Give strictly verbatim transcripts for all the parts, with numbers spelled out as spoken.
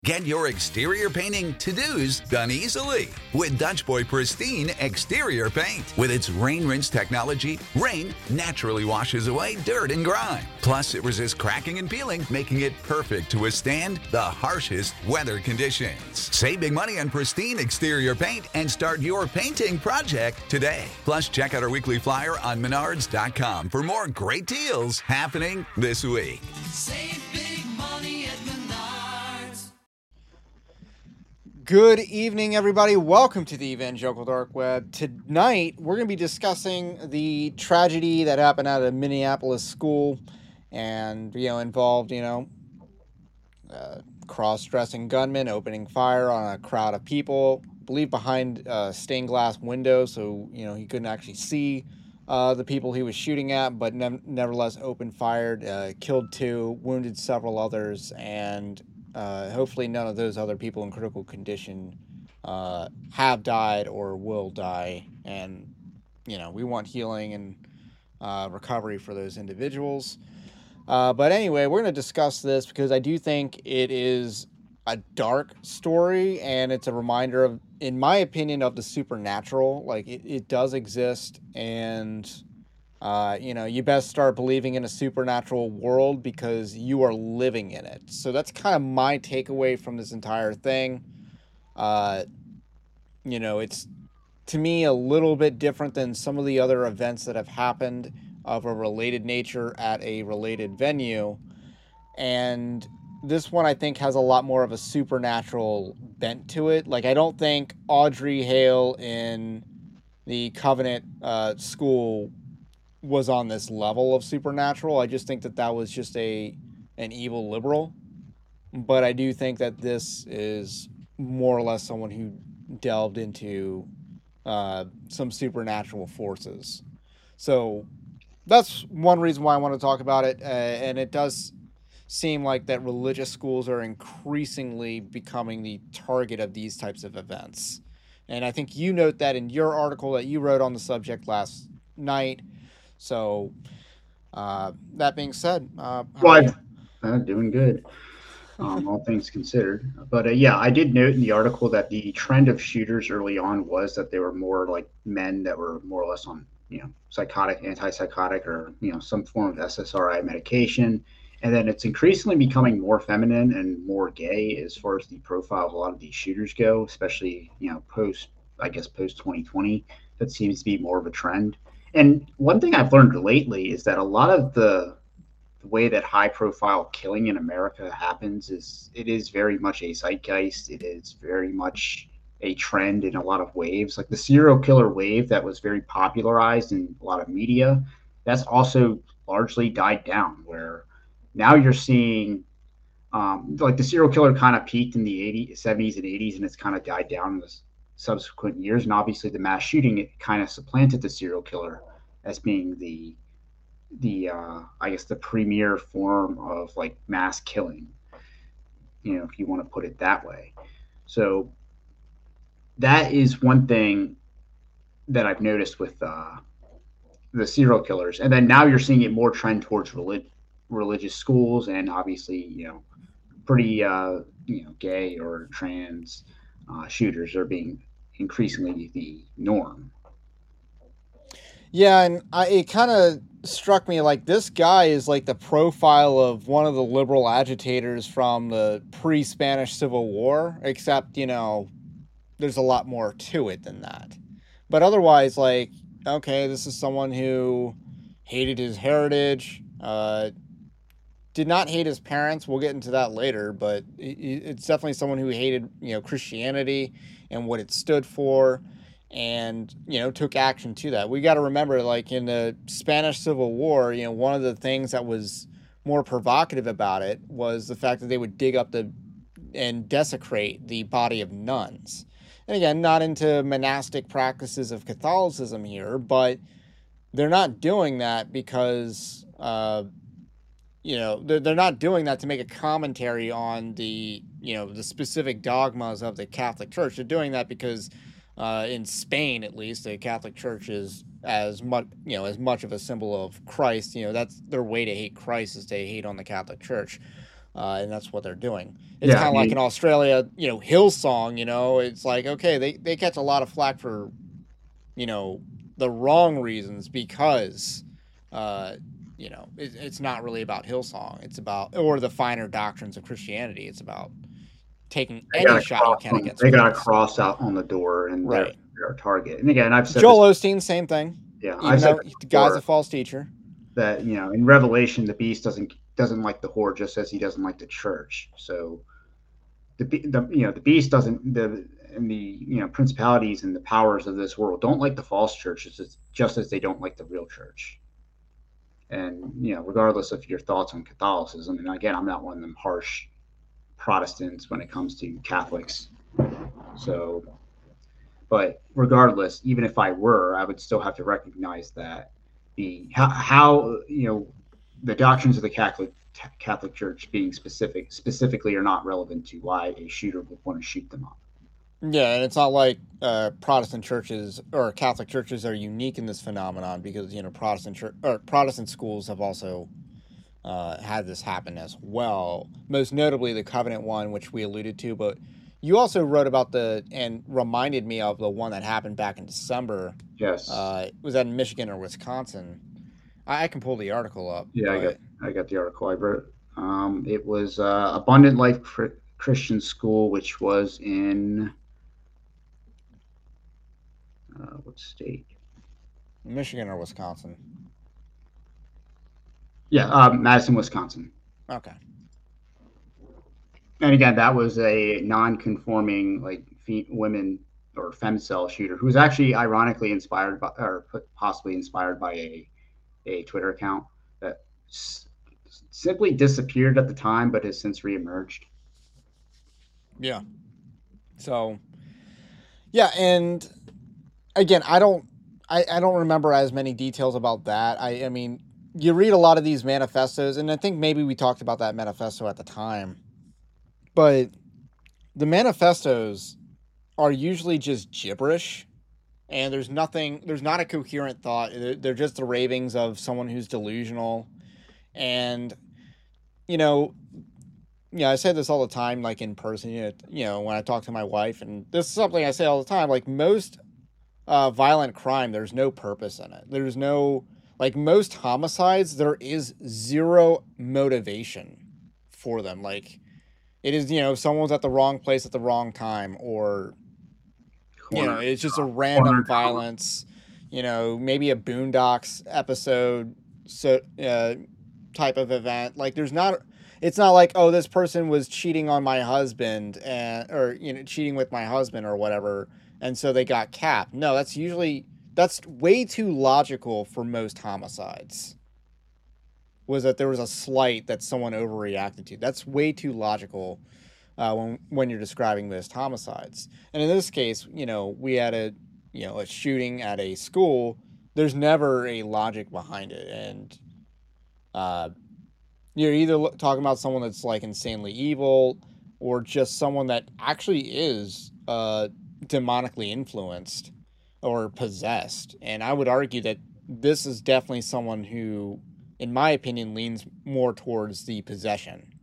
Get your exterior painting to-dos done easily with Dutch Boy Pristine Exterior Paint. With its rain rinse technology, rain naturally washes away dirt and grime. Plus, it resists cracking and peeling, making it perfect to withstand the harshest weather conditions. Save big money on Pristine Exterior Paint and start your painting project today. Plus, check out our weekly flyer on menards dot com for more great deals happening this week. Save big money at Menards. Good evening, everybody. Welcome to the Evangelical Dark Web. Tonight, we're going to be discussing the tragedy that happened at a Minneapolis school and, you know, involved, you know, uh, cross-dressing gunmen opening fire on a crowd of people, I believe behind uh, stained glass windows, so, you know, he couldn't actually see uh, the people he was shooting at, but ne- nevertheless opened fired, uh, killed two, wounded several others, and Uh, hopefully none of those other people in critical condition uh, have died or will die. And, you know, we want healing and uh, recovery for those individuals. Uh, but anyway, we're going to discuss this because I do think it is a dark story and it's a reminder of, in my opinion, of the supernatural. Like, it, it does exist, and Uh, you know, you best start believing in a supernatural world because you are living in it. So that's kind of my takeaway from this entire thing. Uh, you know, it's, to me, a little bit different than some of the other events that have happened of a related nature at a related venue. And this one, I think, has a lot more of a supernatural bent to it. Like, I don't think Audrey Hale in the Covenant uh, school was on this level of supernatural. I just think that that was just a an evil liberal. But I do think that this is more or less someone who delved into uh, some supernatural forces. So that's one reason why I want to talk about it. Uh, and it does seem like that religious schools are increasingly becoming the target of these types of events. And I think you note that in your article that you wrote on the subject last night. So, uh, that being said, uh, how Well, are you? I'm uh, doing good, um, all things considered. But uh, yeah, I did note in the article that the trend of shooters early on was that they were more like men that were more or less on, you know, psychotic, antipsychotic, or you know, some form of S S R I medication. And then it's increasingly becoming more feminine and more gay as far as the profile of a lot of these shooters go, especially you know post, I guess post twenty twenty. That seems to be more of a trend. And one thing I've learned lately is that a lot of the the way that high profile killing in America happens is it is very much a zeitgeist. It is very much a trend in a lot of waves. Like the serial killer wave that was very popularized in a lot of media, that's also largely died down, where now you're seeing um, like the serial killer kind of peaked in the eighties, seventies, and eighties, and it's kind of died down in the subsequent years. And obviously, the mass shooting it kind of supplanted the serial killer as being the the uh, I guess the premier form of like mass killing, you know, if you want to put it that way. So that is one thing that I've noticed with uh, the serial killers, and then now you're seeing it more trend towards relig- religious schools, and obviously, you know, pretty uh, you know gay or trans uh, shooters are being increasingly the norm. Yeah, and I, it kind of struck me like this guy is like the profile of one of the liberal agitators from the pre-Spanish Civil War, except, you know, there's a lot more to it than that. But otherwise, like, okay, this is someone who hated his heritage, uh, did not hate his parents. We'll get into that later, but it's definitely someone who hated, you know, Christianity and what it stood for, and, you know, took action to that. We got to remember, like, in the Spanish Civil War, you know, one of the things that was more provocative about it was the fact that they would dig up the and desecrate the body of nuns. And again, not into monastic practices of Catholicism here, but they're not doing that because, uh, you know, they're, they're not doing that to make a commentary on the, you know, the specific dogmas of the Catholic Church. They're doing that because uh, in Spain, at least, the Catholic Church is as much, you know, as much of a symbol of Christ. You know, that's their way to hate Christ is to hate on the Catholic Church. uh, and that's what they're doing. It's Yeah, kind I of like mean- in Australia, you know, Hillsong. You know, it's like okay, they they catch a lot of flack for, you know, the wrong reasons because, uh, you know, it, it's not really about Hillsong. It's about or the finer doctrines of Christianity. It's about taking They any got a shot you cross can on- against They got a Christ. cross out on the door, and they're, Right. they're a target. And again, I've said Joel this, Osteen, same thing. yeah, Even I've said though this the guy's before, a false teacher. that you know in Revelation the beast doesn't doesn't like the whore just as he doesn't like the church. So the, be- the you know the beast doesn't the and the you know principalities and the powers of this world don't like the false churches as- just as they don't like the real church. And you know regardless of your thoughts on Catholicism, and again I'm not one of them harsh Protestants when it comes to Catholics. So, but regardless, even if I were, I would still have to recognize that the how, how you know the doctrines of the Catholic Catholic Church being specific specifically are not relevant to why a shooter would want to shoot them up. Yeah, and it's not like uh, Protestant churches or Catholic churches are unique in this phenomenon because you know Protestant church or Protestant schools have also uh, had this happen as well. Most notably, the Covenant one, which we alluded to, but you also wrote about the and reminded me of the one that happened back in December. Yes. Uh, was that in Michigan or Wisconsin? I, I can pull the article up. Yeah, I but- got I got the article I wrote. Um, it was uh, Abundant Life Christian School, which was in uh, what state? Michigan or Wisconsin. Yeah, uh, Madison, Wisconsin. Okay. And again, that was a non-conforming like fe- women or femcel shooter who was actually ironically inspired by or possibly inspired by a a Twitter account that s- simply disappeared at the time, but has since reemerged. Yeah. So, yeah, and again, I don't, I, I don't remember as many details about that. I, I mean, you read a lot of these manifestos, and I think maybe we talked about that manifesto at the time, but the manifestos are usually just gibberish, and there's nothing, there's not a coherent thought. They're, they're just the ravings of someone who's delusional, and you know. Yeah, I say this all the time, like in person, you know, you know, when I talk to my wife, and this is something I say all the time, like most uh, violent crime, there's no purpose in it. There's no, like most homicides, there is zero motivation for them. Like it is, you know, someone's at the wrong place at the wrong time, or, you know, it's just a random violence, you know, maybe a Boondocks episode so uh, type of event. Like there's not... It's not like, oh, this person was cheating on my husband and or you know cheating with my husband or whatever, and so they got capped. No, that's usually that's way too logical for most homicides. Was that there was a slight that someone overreacted to? That's way too logical uh, when when you're describing most homicides. And in this case, you know, we had a you know a shooting at a school. There's never a logic behind it, and uh. You're either talking about someone that's like insanely evil or just someone that actually is uh, demonically influenced or possessed. And I would argue that this is definitely someone who, in my opinion, leans more towards the possession.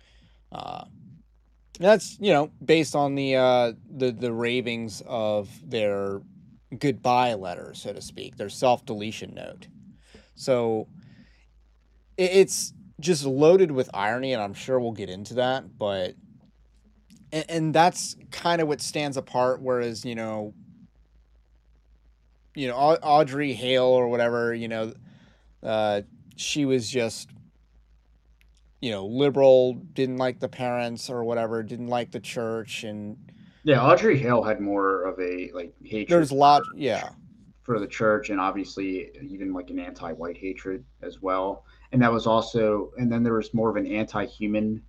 Uh, that's, you know, based on the, uh, the, the ravings of their goodbye letter, so to speak, their self-deletion note. So it, it's... just loaded with irony, and I'm sure we'll get into that, but and, and that's kind of what stands apart. Whereas you know, you know Audrey Hale or whatever, you know, uh, she was just you know liberal, didn't like the parents or whatever, didn't like the church, and yeah, Audrey Hale had more of a like hatred. There's a lot, yeah, for the church, and obviously even like an anti-white hatred as well. And that was also, and then there was more of an anti-human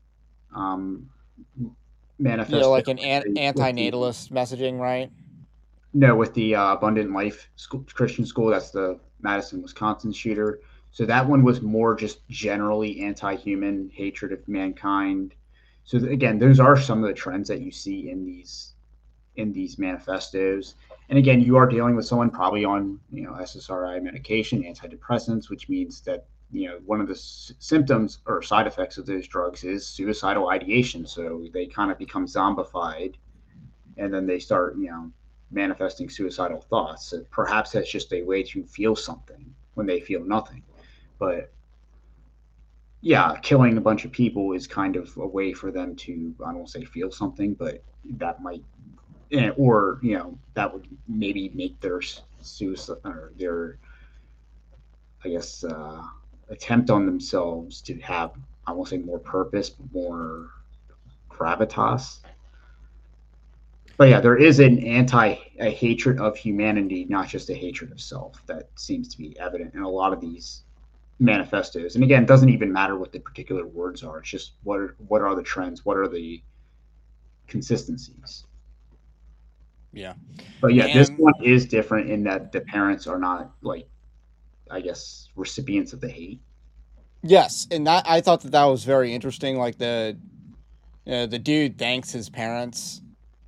um, manifesto. Yeah, like an, an anti-natalist messaging, right? No, with the uh, Abundant Life school, Christian School, that's the Madison, Wisconsin shooter. So that one was more just generally anti-human, hatred of mankind. So th- again, those are some of the trends that you see in these in these manifestos. And again, you are dealing with someone probably on you know S S R I medication, antidepressants, which means that you know, one of the s- symptoms or side effects of those drugs is suicidal ideation. So they kind of become zombified, and then they start, you know, manifesting suicidal thoughts. So perhaps that's just a way to feel something when they feel nothing. But yeah, killing a bunch of people is kind of a way for them to, I don't want to say feel something, but that might, eh, or, you know, that would maybe make their suicide or their, I guess, uh, attempt on themselves to have, I won't say more purpose, but more gravitas. But yeah, there is an anti a hatred of humanity, not just a hatred of self, that seems to be evident in a lot of these manifestos. And again, it doesn't even matter what the particular words are. It's just what are what are the trends, what are the consistencies. Yeah. But yeah, this And one is different in that the parents are not like, I guess, recipients of the hate. yes, and that I thought that that was very interesting. Like the uh, the dude thanks his parents,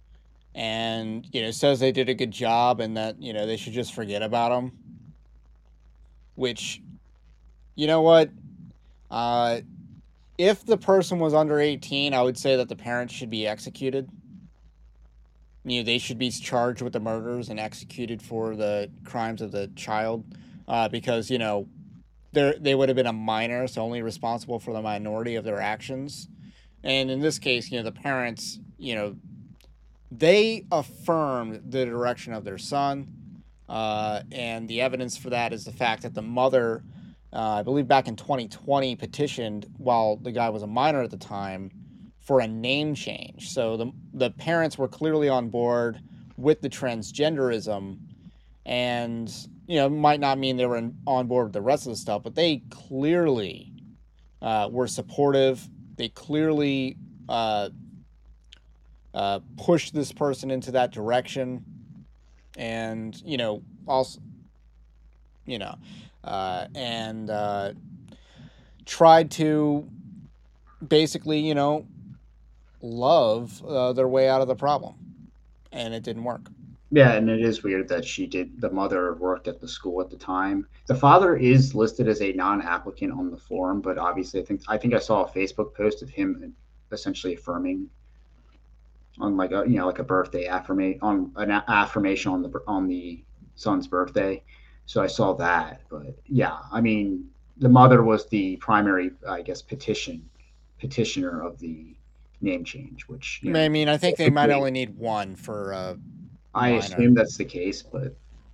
and you know says they did a good job, and that you know they should just forget about him. Which, you know what, uh, if the person was under eighteen, I would say that the parents should be executed. You know, they should be charged with the murders and executed for the crimes of the child, uh, because you know they they would have been a minor, so only responsible for the minority of their actions. And in this case, you know, the parents, you know, they affirmed the direction of their son. Uh, and the evidence for that is the fact that the mother, uh, I believe back in twenty twenty, petitioned while the guy was a minor at the time for a name change. So the, the parents were clearly on board with the transgenderism, and, you know, it might not mean they were in, on board with the rest of the stuff, but they clearly uh, were supportive. They clearly uh, uh, pushed this person into that direction, and you know, also, you know, uh, and uh, tried to basically, you know, love uh, their way out of the problem, and it didn't work. Yeah, and it is weird that she did. The mother worked at the school at the time. The father is listed as a non-applicant on the form, but obviously, I think I think I saw a Facebook post of him essentially affirming on like a you know like a birthday affirmation on an affirmation on the on the son's birthday. So I saw that, but yeah, I mean, the mother was the primary, I guess, petition petitioner of the name change, which you I know mean, I think they might only need one for uh, I minor. assume that's the case, but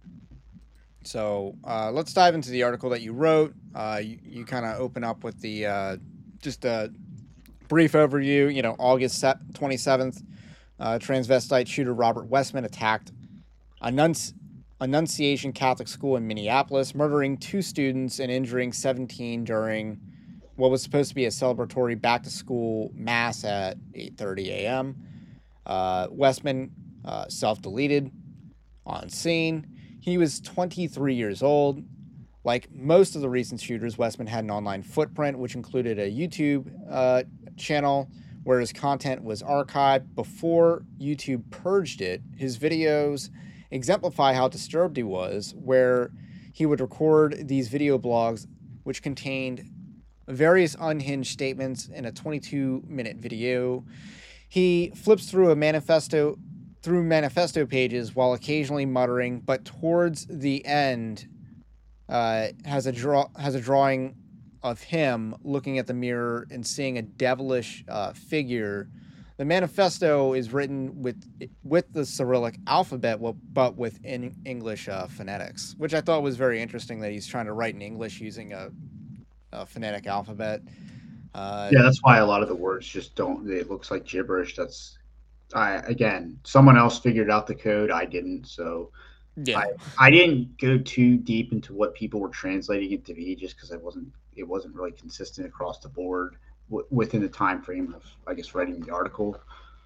So uh, let's dive into the article that you wrote. Uh, you you kind of open up with the uh, just a brief overview. You know, August twenty-seventh, uh, transvestite shooter Robert Westman attacked Annunci- Annunciation Catholic School in Minneapolis, murdering two students and injuring seventeen during what was supposed to be a celebratory back-to-school mass at eight thirty a.m. Uh, Westman uh, self-deleted on scene. He was twenty-three years old. Like most of the recent shooters, Westman had an online footprint, which included a YouTube uh, channel where his content was archived. Before YouTube purged it, his videos exemplify how disturbed he was, where he would record these video blogs, which contained various unhinged statements in a twenty-two minute video. He flips through a manifesto through manifesto pages while occasionally muttering, but towards the end uh, has a draw has a drawing of him looking at the mirror and seeing a devilish uh, figure. The manifesto is written with with the Cyrillic alphabet, but with in English uh, phonetics, which I thought was very interesting that he's trying to write in English using a, a phonetic alphabet. Uh, yeah, that's why a lot of the words just don't. It looks like gibberish. That's I again, someone else figured out the code. I didn't, so yeah, I I didn't go too deep into what people were translating it to be, just because I wasn't it wasn't really consistent across the board w- within the time frame of, I guess, writing the article.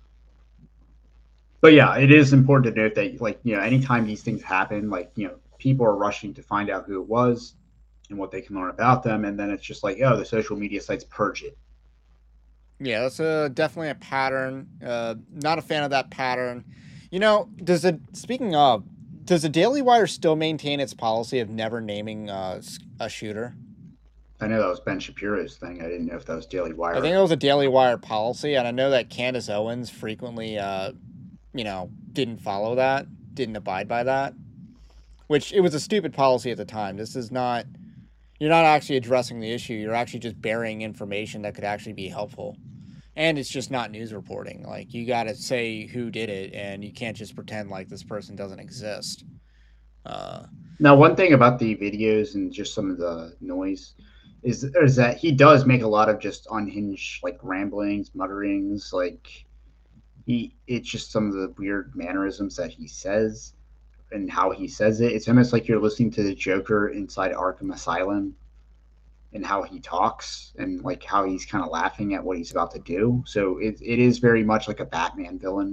But yeah, it is important to note that, like, you know, anytime these things happen, like, you know, people are rushing to find out who it was and what they can learn about them, and then it's just like, oh, the social media sites purge it. yeah, that's a definitely a pattern. Uh, not a fan of that pattern. You know, does it? Speaking of, does the Daily Wire still maintain its policy of never naming uh, a shooter? I know that was Ben Shapiro's thing. I didn't know if that was Daily Wire. I think it was a Daily Wire policy, and I know that Candace Owens frequently, uh, you know, didn't follow that, didn't abide by that, which it was a stupid policy at the time. This is not, you're not actually addressing the issue. You're actually just burying information that could actually be helpful. And it's just not news reporting. Like, you got to say who did it, and you can't just pretend like this person doesn't exist. Uh, now, one thing about the videos and just some of the noise is, is that he does make a lot of just unhinged, like, ramblings, mutterings. Like, he, it's just some of the weird mannerisms that he says and how he says it. It's almost like you're listening to the Joker inside Arkham Asylum, and how he talks and like how he's kind of laughing at what he's about to do. So it it is very much like a Batman villain.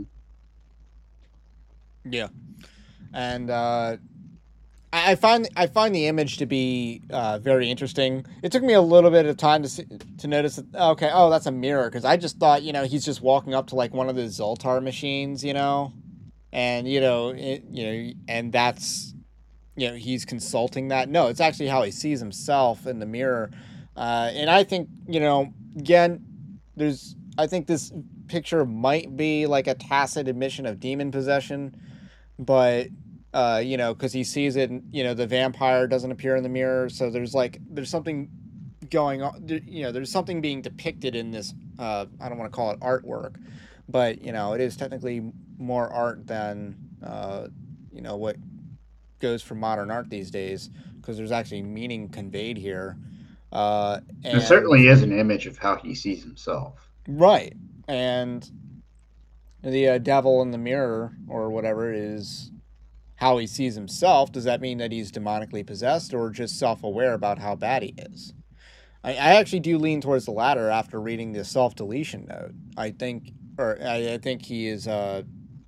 Yeah, and uh, I find I find the image to be uh, very interesting. It took me a little bit of time to see, to notice that. Okay, oh, that's a mirror, because I just thought, you know, he's just walking up to like one of the Zoltar machines, you know, and you know, it, you know, and that's. You know, he's consulting that. No, it's actually how he sees himself in the mirror. Uh, and I think, you know, again, there's, I think this picture might be like a tacit admission of demon possession, but, uh, you know, because he sees it, and, you know, the vampire doesn't appear in the mirror. So there's like, there's something going on, you know, there's something being depicted in this, uh, I don't want to call it artwork, but, you know, it is technically more art than, uh, you know, what goes for modern art these days, because there's actually meaning conveyed here. Uh, and, it certainly is an image of how he sees himself. Right. And the uh, devil in the mirror or whatever is how he sees himself. Does that mean that he's demonically possessed or just self-aware about how bad he is? I, I actually do lean towards the latter after reading the self-deletion note. I think, or I, I think he is, uh,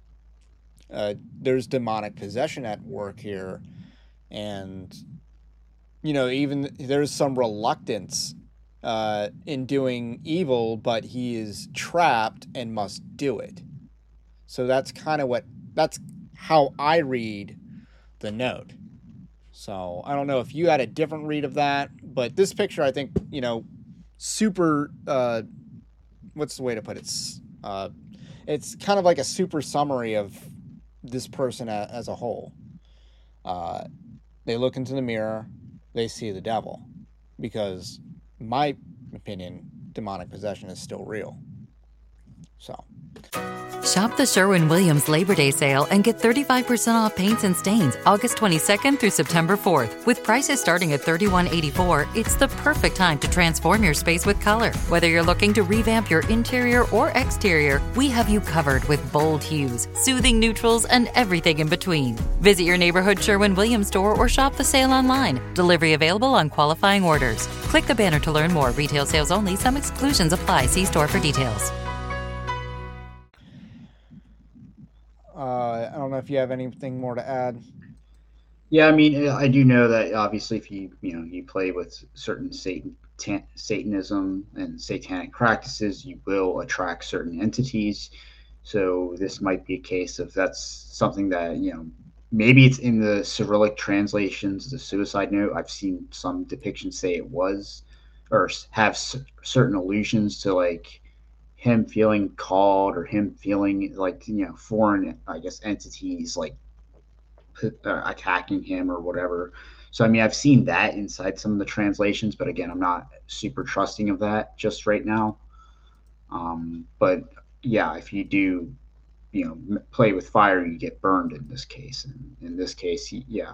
Uh, there's demonic possession at work here, and you know, even there's some reluctance uh, in doing evil, but he is trapped and must do it. So that's kind of what that's how I read the note. So I don't know if you had a different read of that, but this picture, I think, you know, super. Uh, what's the way to put it? It's, uh, it's kind of like a super summary of this person a, as a whole. Uh, they look into the mirror, they see the devil, because in my opinion, demonic possession is still real. So Shop the Sherwin-Williams Labor Day sale and get thirty-five percent off paints and stains August twenty-second through September fourth. With prices starting at thirty-one eighty-four, it's the perfect time to transform your space with color. Whether you're looking to revamp your interior or exterior, we have you covered with bold hues, soothing neutrals, and everything in between. Visit your neighborhood Sherwin-Williams store or shop the sale online. Delivery available on qualifying orders. Click the banner to learn more. Retail sales only. Some exclusions apply. See store for details. uh, I don't know if you have anything more to add. Yeah, I mean, I do know that obviously if you, you know, you play with certain Satan, ta- Satanism and satanic practices, you will attract certain entities. So this might be a case of that's something that, you know, maybe it's in the Cyrillic translations, the suicide note. I've seen some depictions say it was, or have c- certain allusions to like him feeling called or him feeling like, you know, foreign, I guess, entities like uh, attacking him or whatever. So, I mean, I've seen that inside some of the translations, but again, I'm not super trusting of that just right now. Um, but yeah, if you do, you know, m- play with fire, you get burned in this case. And in this case, he, yeah,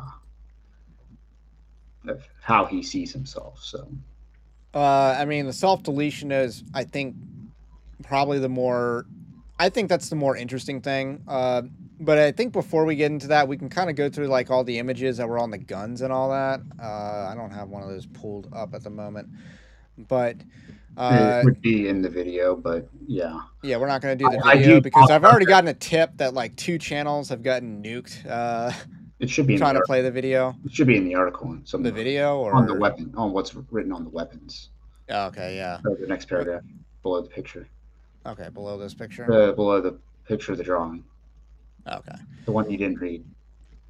of how he sees himself. So, Uh, I mean, the self-deletion is, I think, probably the more, I think that's the more interesting thing. Uh, but I think before we get into that, we can kind of go through like all the images that were on the guns and all that. Uh, I don't have one of those pulled up at the moment, but uh, it would be in the video, but yeah. yeah, we're not going to do the I- I video do- because I've already gotten a tip that like two channels have gotten nuked. Uh, It should be in trying the, to play the video, It should be in the article on some the of video, or on the weapon, on what's written on the weapons. Oh, okay, yeah. Or the next paragraph below the picture. Okay, below this picture. Uh, below the picture of the drawing, Okay. the one you didn't read.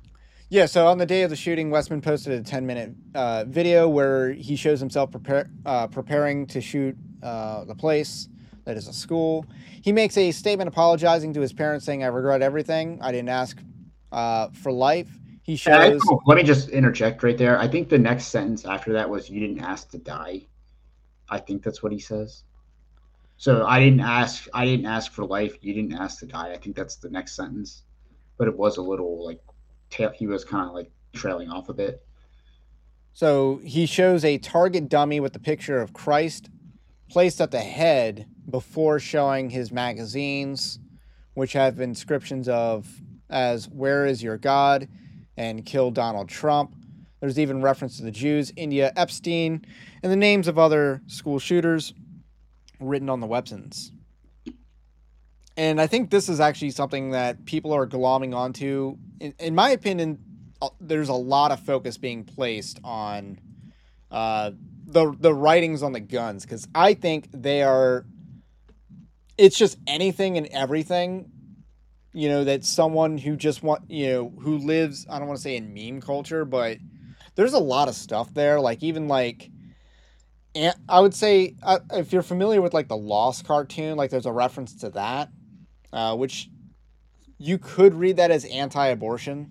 Yeah, so on the day of the shooting, Westman posted a ten-minute uh, video where he shows himself prepare, uh, preparing to shoot uh, the place that is a school. He makes a statement apologizing to his parents, saying, "I regret everything. I didn't ask uh, for life." He shows... Yeah, let me just interject right there. I think the next sentence after that was, "You didn't ask to die." I think that's what he says. So I didn't ask. I didn't ask for life. You didn't ask to die. I think that's the next sentence. But it was a little like ta- he was kind of like trailing off a bit. So he shows a target dummy with the picture of Christ placed at the head before showing his magazines, which have inscriptions of as "Where is your God?" and "Kill Donald Trump." There's even reference to the Jews, India, Epstein, and the names of other school shooters written on the weapons. And I think this is actually something that people are glomming onto. In, in my opinion, there's a lot of focus being placed on uh, the the writings on the guns, because I think they are, it's just anything and everything, you know, that someone who just want, you know, who lives, I don't want to say in meme culture, but there's a lot of stuff there. Like even like, and I would say uh, if you're familiar with like the Lost cartoon, like there's a reference to that, uh, which you could read that as anti-abortion,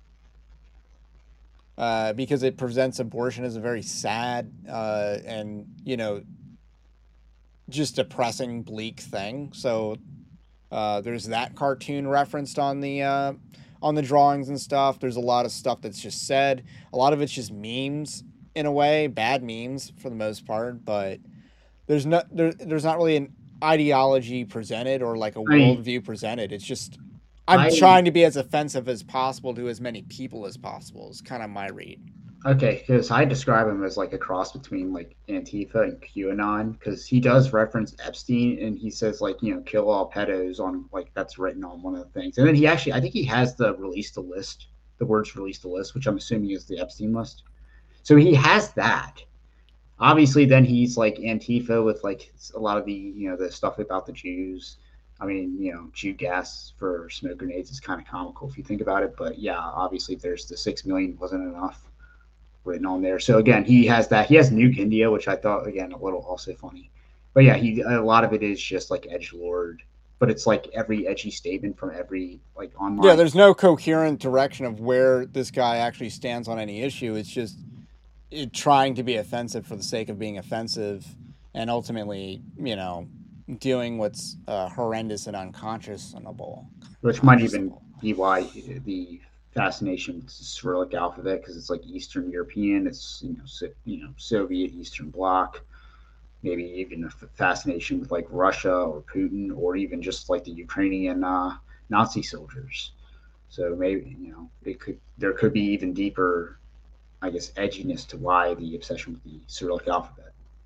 uh, because it presents abortion as a very sad uh, and, you know, just depressing, bleak thing. So uh, there's that cartoon referenced on the uh, on the drawings and stuff. There's a lot of stuff that's just said. A lot of it's just memes in a way, bad memes for the most part, but there's not there, there's not really an ideology presented or like a I mean, worldview presented. It's just I'm I- trying to be as offensive as possible to as many people as possible is kind of my read. Okay, because I describe him as like a cross between like Antifa and QAnon, because he does reference Epstein and he says like, you know, kill all pedos on like that's written on one of the things. And then he actually, I think he has the release the list, the words release the list, which I'm assuming is the Epstein list. So he has that. Obviously, then he's like Antifa with like a lot of the, you know, the stuff about the Jews. I mean, you know, Jew gas for smoke grenades is kind of comical if you think about it. But yeah, obviously there's the six million wasn't enough written on there. So again, he has that. He has Nuke India, which I thought again a little also funny. But yeah, he a lot of it is just like edgelord, but it's like every edgy statement from every like online. Yeah, there's no coherent direction of where this guy actually stands on any issue. It's just it trying to be offensive for the sake of being offensive, and ultimately, you know, doing what's uh, horrendous and unconscionable. Which might even be why the fascination with the Cyrillic alphabet, because it's like Eastern European, it's you know so, you know Soviet Eastern Bloc, maybe even a fascination with like Russia or Putin, or even just like the Ukrainian uh, Nazi soldiers. So maybe you know it could there could be even deeper, I guess, edginess to why the obsession with the Cyrillic alphabet.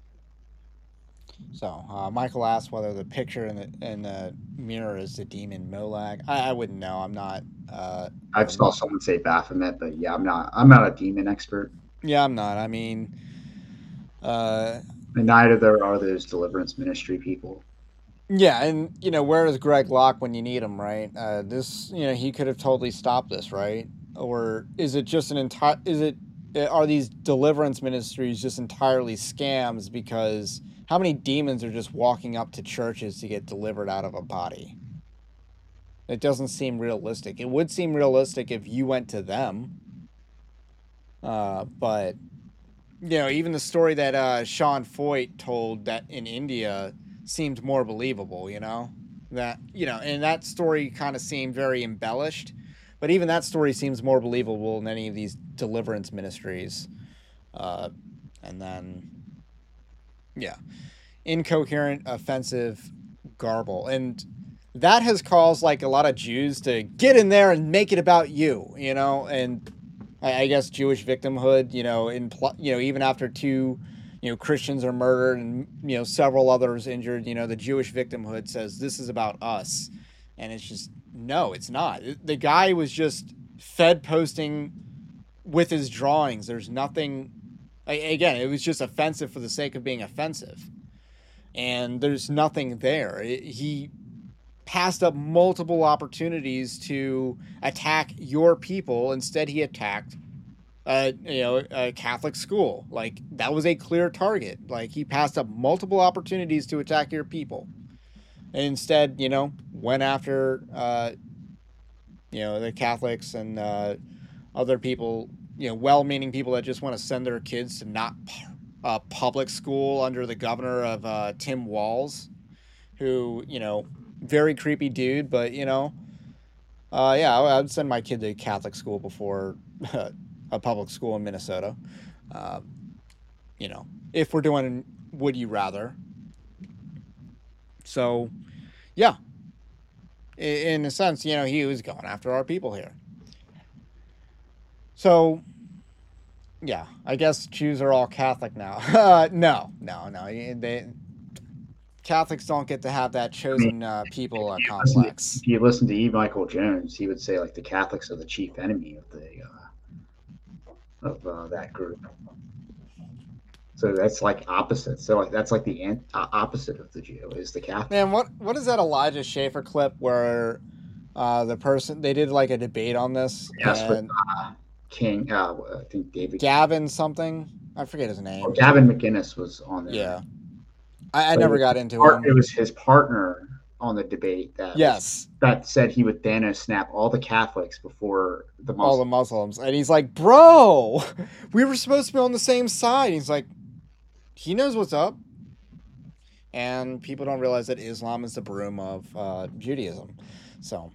So uh, Michael asked whether the picture in the in the mirror is the demon Molag. I, I wouldn't know. I'm not. Uh, I saw someone say Baphomet, but yeah, I'm not. I'm not a demon expert, yeah, I'm not. I mean, uh, and neither there are those deliverance ministry people. yeah, and you know, where is Greg Locke when you need him, right? Uh, this, you know, he could have totally stopped this, right? Or is it just an entire? Is it? Are these deliverance ministries just entirely scams? Because how many demons are just walking up to churches to get delivered out of a body? It doesn't seem realistic. It would seem realistic if you went to them. Uh, but, you know, even the story that uh, Sean Foyt told that in India seemed more believable, you know? That, you know, and that story kind of seemed very embellished. But even that story seems more believable than any of these deliverance ministries. Uh, and then, yeah, incoherent, offensive garble. And that has caused, like, a lot of Jews to get in there and make it about you, you know? And I, I guess Jewish victimhood, you know, in pl- you know, even after two, you know, Christians are murdered and, you know, several others injured, you know, the Jewish victimhood says this is about us. And it's just, no, it's not. The guy was just fed posting with his drawings. There's nothing, again, it was just offensive for the sake of being offensive. And there's nothing there. It, he passed up multiple opportunities to attack your people. Instead, he attacked, uh, you know, a Catholic school. Like, that was a clear target. Like, he passed up multiple opportunities to attack your people. And instead, you know, went after, uh, you know, the Catholics and uh, other people, you know, well-meaning people that just want to send their kids to not uh, public school under the governor of uh, Tim Walz, who, you know, very creepy dude, but, you know, uh, yeah, I would send my kid to Catholic school before a public school in Minnesota. Uh, you know, if we're doing would you rather. So, yeah, in a sense, you know, he was going after our people here. So, yeah, I guess Jews are all Catholic now. uh, no, no, no. They, Catholics don't get to have that chosen uh, people uh, complex. If you listen to E. Michael Jones, he would say like the Catholics are the chief enemy of the uh, of uh, that group. So that's like opposite. So like that's like the ant- uh, opposite of the Jew is the Catholic. Man, what what is that Elijah Schaffer clip where uh, the person they did like a debate on this? Yes, and with uh, King. Uh, I think David Gavin something. I forget his name. Oh, Gavin McInnes was on there. Yeah, I, I never got into part, him. It was his partner on the debate that yes was, that said he would Thanos snap all the Catholics before the Muslims. all the Muslims, and he's like, "Bro, we were supposed to be on the same side." He's like, he knows what's up, and people don't realize that Islam is the broom of uh, Judaism. So,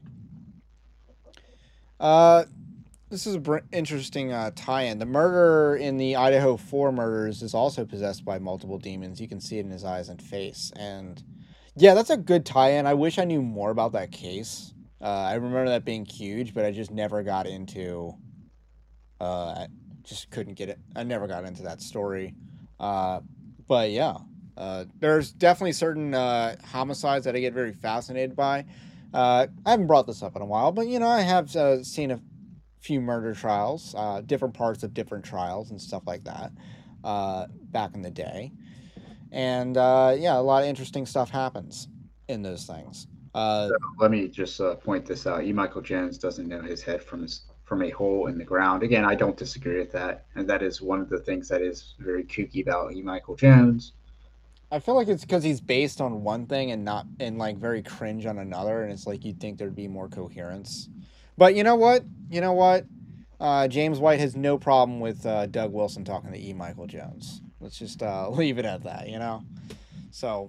uh, this is an br- interesting uh, tie-in. The murderer in the Idaho four murders is also possessed by multiple demons. You can see it in his eyes and face, and yeah, that's a good tie-in. I wish I knew more about that case. Uh, I remember that being huge, but I just never got into. Uh, I just couldn't get it. I never got into that story. Uh, but yeah, uh, there's definitely certain uh, homicides that I get very fascinated by. Uh, I haven't brought this up in a while, but you know, I have uh, seen a few murder trials, uh, different parts of different trials and stuff like that uh, back in the day. And uh, yeah, a lot of interesting stuff happens in those things. Uh, so let me just uh, point this out. E. Michael Jones doesn't know his head from his from a hole in the ground. Again, I don't disagree with that. And that is one of the things that is very kooky about E. Michael Jones. I feel like it's because he's based on one thing and not and like very cringe on another. And it's like you'd think there'd be more coherence. But you know what? You know what? Uh, James White has no problem with uh, Doug Wilson talking to E. Michael Jones. Let's just uh, leave it at that, you know? So,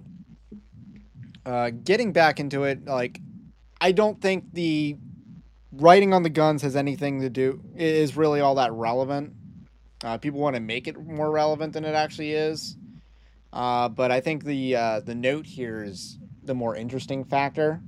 uh, getting back into it, like, I don't think the writing on the guns has anything to do, is really all that relevant. Uh, people want to make it more relevant than it actually is. Uh, but I think the uh, the note here is the more interesting factor.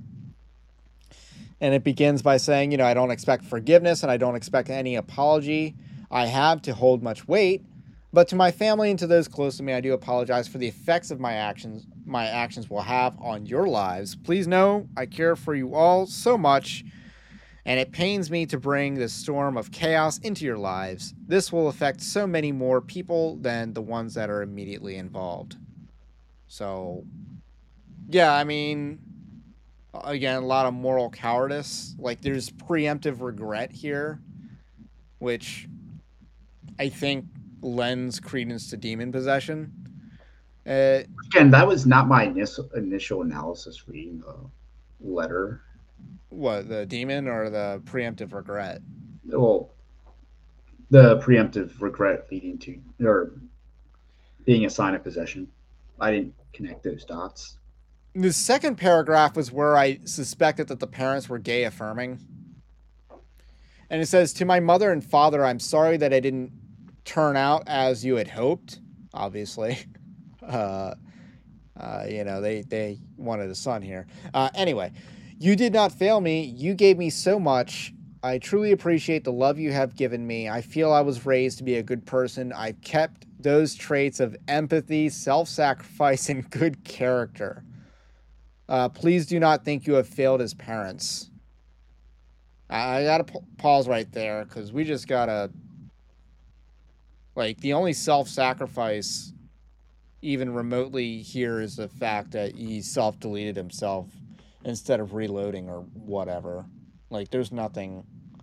And it begins by saying, you know, I don't expect forgiveness and I don't expect any apology I have to hold much weight. But to my family and to those close to me, I do apologize for the effects of my actions my actions will have on your lives. Please know I care for you all so much, and it pains me to bring this storm of chaos into your lives. This will affect so many more people than the ones that are immediately involved. So, yeah, I mean, again, a lot of moral cowardice. Like, there's preemptive regret here, which I think lends credence to demon possession. Uh, Again, that was not my initial initial analysis reading the letter. what, the demon or the preemptive regret? Well, the preemptive regret leading to or being a sign of possession. I didn't connect those dots. The second paragraph was where I suspected that the parents were gay affirming. And it says, to my mother and father, I'm sorry that I didn't turn out as you had hoped, obviously. Uh, uh, you know, they, they wanted a son here. Uh, anyway, you did not fail me. You gave me so much. I truly appreciate the love you have given me. I feel I was raised to be a good person. I kept those traits of empathy, self-sacrifice, and good character. Uh, please do not think you have failed as parents. I, I gotta p- pause right there, because we just gotta... Like, the only self-sacrifice even remotely here is the fact that he self-deleted himself instead of reloading or whatever. Like, there's nothing.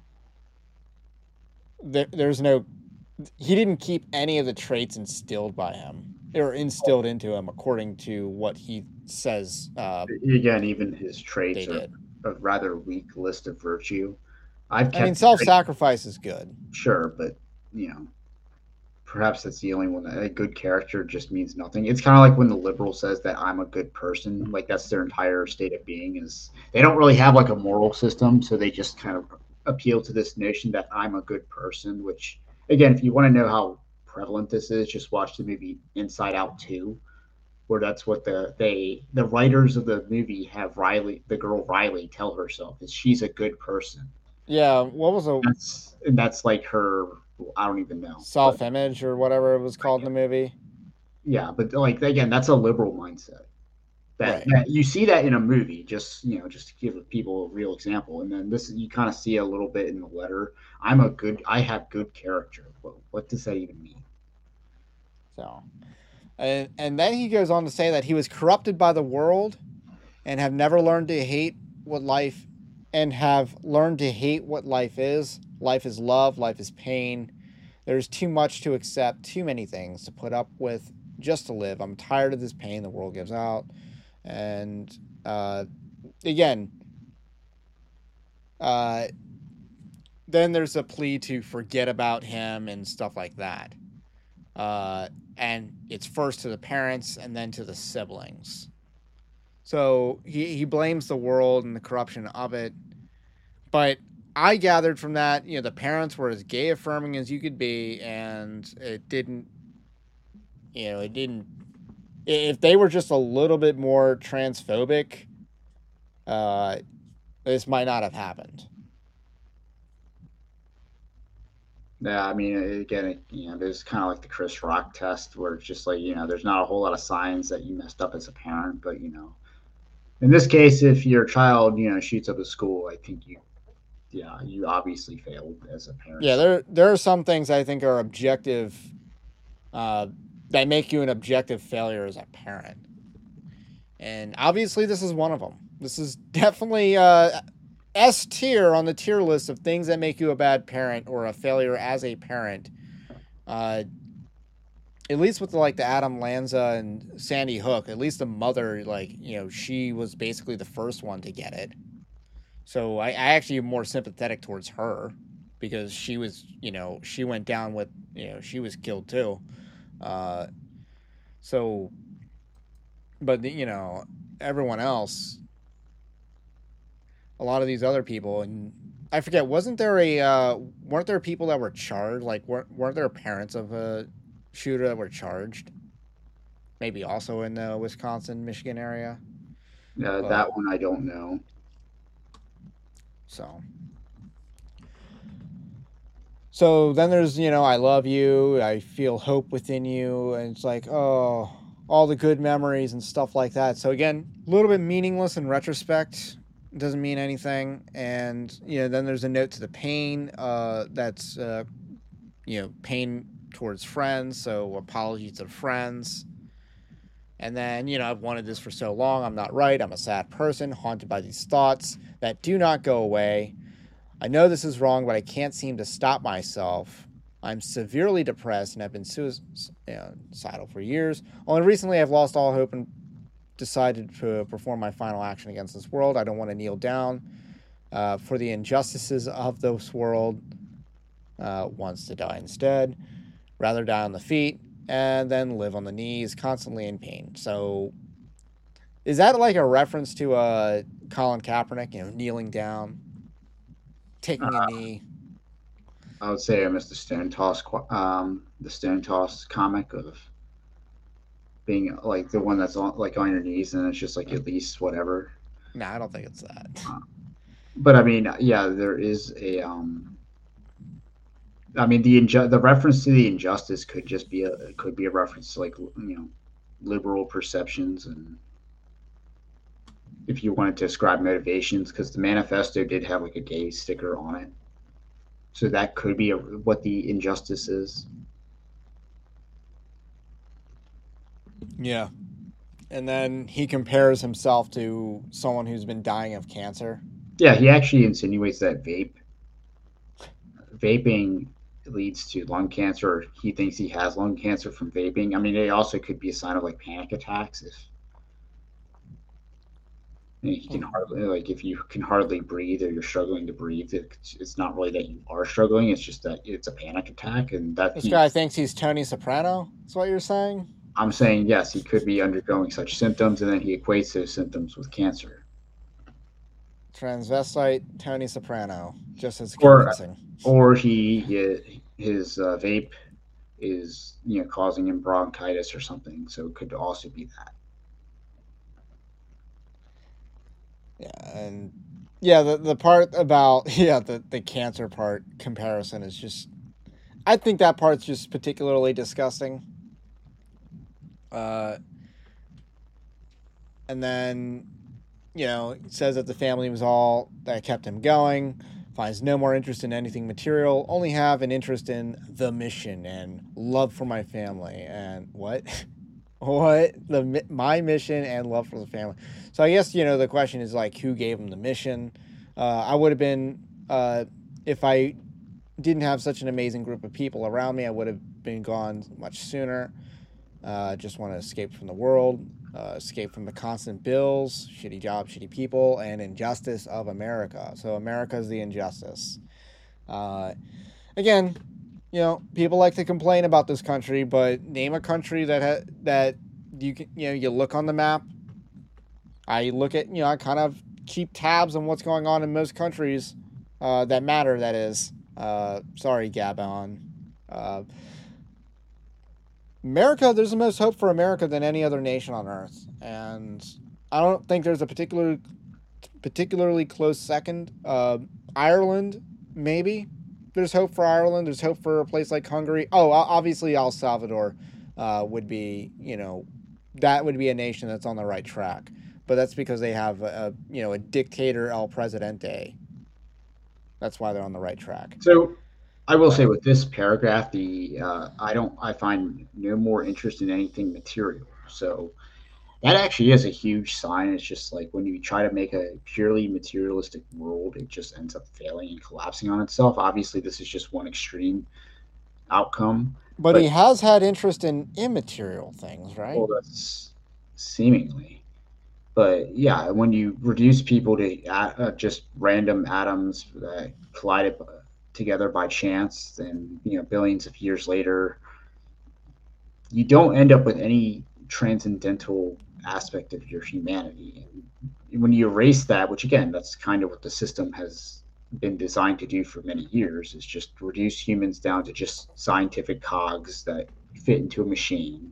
There, there's no. He didn't keep any of the traits instilled by him or instilled into him, according to what he says. Uh, Again, even his traits they are did. a rather weak list of virtue. I've kept I mean, self-sacrifice is good. sure, but you know, perhaps that's the only one that a good character just means nothing. It's kind of like when the liberal says that I'm a good person, like that's their entire state of being is they don't really have like a moral system, so they just kind of appeal to this notion that I'm a good person, which again, if you want to know how prevalent this is, just watch the movie Inside Out two, where that's what the they the writers of the movie have Riley, the girl Riley, tell herself is she's a good person. Yeah, what was a That's and that's like her. I don't even know. But self-image or whatever it was called in the movie? yeah, but like again, that's a liberal mindset. That, Right. that you see that in a movie, just you know, just to give people a real example, and then this you kind of see a little bit in the letter. I'm a good, I have good character. Well, what does that even mean? So, and and then he goes on to say that he was corrupted by the world, and have never learned to hate what life, and have learned to hate what life is. Life is love. Life is pain. There's too much to accept. Too many things to put up with just to live. I'm tired of this pain the world gives out. And uh, again, uh, then there's a plea to forget about him and stuff like that. Uh, and it's first to the parents and then to the siblings. So he, he blames the world and the corruption of it. But I gathered from that, you know, the parents were as gay affirming as you could be, and it didn't, you know, it didn't. If they were just a little bit more transphobic, uh, this might not have happened. Yeah, I mean, again, it, you know, there's kind of like the Chris Rock test, where it's just like you know, there's not a whole lot of signs that you messed up as a parent, but you know, in this case, if your child, you know, shoots up a school, I think you, yeah, you obviously failed as a parent. Yeah, there there are some things I think are objective, uh, that make you an objective failure as a parent, and obviously this is one of them. This is definitely uh, S tier on the tier list of things that make you a bad parent or a failure as a parent. Uh, at least with the, like the Adam Lanza and Sandy Hook, at least the mother, like you know, she was basically the first one to get it. So I, I actually am more sympathetic towards her because she was, you know, she went down with, you know, she was killed too. Uh, so, but you know, everyone else, a lot of these other people, and I forget, wasn't there a, uh, weren't there people that were charged? Like, weren't weren't there parents of a shooter that were charged? Maybe also in the Wisconsin, Michigan area. Uh, But- that one I don't know. So, so then there's, you know, I love you, I feel hope within you, and it's like, oh, all the good memories and stuff like that. So again, a little bit meaningless in retrospect. It doesn't mean anything. And, you know, then there's a note to the pain, uh, that's, uh, you know, pain towards friends. So apology to friends. And then, you know, I've wanted this for so long. I'm not right. I'm a sad person, haunted by these thoughts that do not go away. I know this is wrong, but I can't seem to stop myself. I'm severely depressed and have been suicidal for years. Only recently I've lost all hope and decided to perform my final action against this world. I don't want to kneel down uh, for the injustices of this world. Uh, wants to die instead. Rather die on the feet and then live on the knees, constantly in pain. So is that like a reference to uh, Colin Kaepernick, you know, kneeling down, taking Uh, a knee? I would say I missed the Stone Toss, um, the Stone Toss comic of being like the one that's on like on your knees, and it's just like at least whatever. No, I don't think it's that. But I mean, yeah, there is a. Um, I mean, the inju- the reference to the injustice could just be a could be a reference to like you know liberal perceptions, and if you wanted to describe motivations, because the manifesto did have like a gay sticker on it, so that could be a, what the injustice is. Yeah. And then he compares himself to someone who's been dying of cancer. Yeah, he actually insinuates that vape vaping leads to lung cancer, or he thinks he has lung cancer from vaping. I mean, it also could be a sign of like panic attacks if you can hardly like if you can hardly breathe or you're struggling to breathe. It's, it's not really that you are struggling; it's just that it's a panic attack, and that This he, guy thinks he's Tony Soprano. That's what you're saying? I'm saying yes, he could be undergoing such symptoms, and then he equates those symptoms with cancer. Transvestite Tony Soprano, just as Or convincing. or he his uh, vape is you know causing him bronchitis or something, so it could also be that. Yeah, and yeah, the the part about yeah the the cancer part comparison is just, I think that part's just particularly disgusting. Uh, and then, you know, it says that the family was all that kept him going, finds no more interest in anything material, only have an interest in the mission and love for my family. And what? What? The my mission and love for the family. So I guess, you know, the question is like, who gave him the mission? Uh, I would have been, uh, if I didn't have such an amazing group of people around me, I would have been gone much sooner. Uh, just want to escape from the world, uh, escape from the constant bills, shitty job, shitty people, and injustice of America. So America's the injustice. Uh, again, you know, people like to complain about this country, but name a country that ha- that you can, you know, you look on the map. I look at, you know, I kind of keep tabs on what's going on in most countries uh, that matter. That is, uh, sorry, Gabon. Uh, America, there's the most hope for America than any other nation on earth, and I don't think there's a particular, particularly close second. Uh, Ireland, maybe. There's hope for Ireland. There's hope for a place like Hungary. Oh, obviously El Salvador uh, would be, you know, that would be a nation that's on the right track. But that's because they have a, you know, a dictator El Presidente. That's why they're on the right track. So I will say with this paragraph, the uh, I don't I find no more interest in anything material. So that actually is a huge sign. It's just like when you try to make a purely materialistic world, it just ends up failing and collapsing on itself. Obviously, this is just one extreme outcome. But, But- he has had interest in immaterial things, right? Well, that's seemingly. But yeah, when you reduce people to uh, just random atoms that collided together by chance, and you know, billions of years later, you don't end up with any transcendental aspect of your humanity. And when you erase that, which again, that's kind of what the system has been designed to do for many years, is just reduce humans down to just scientific cogs that fit into a machine.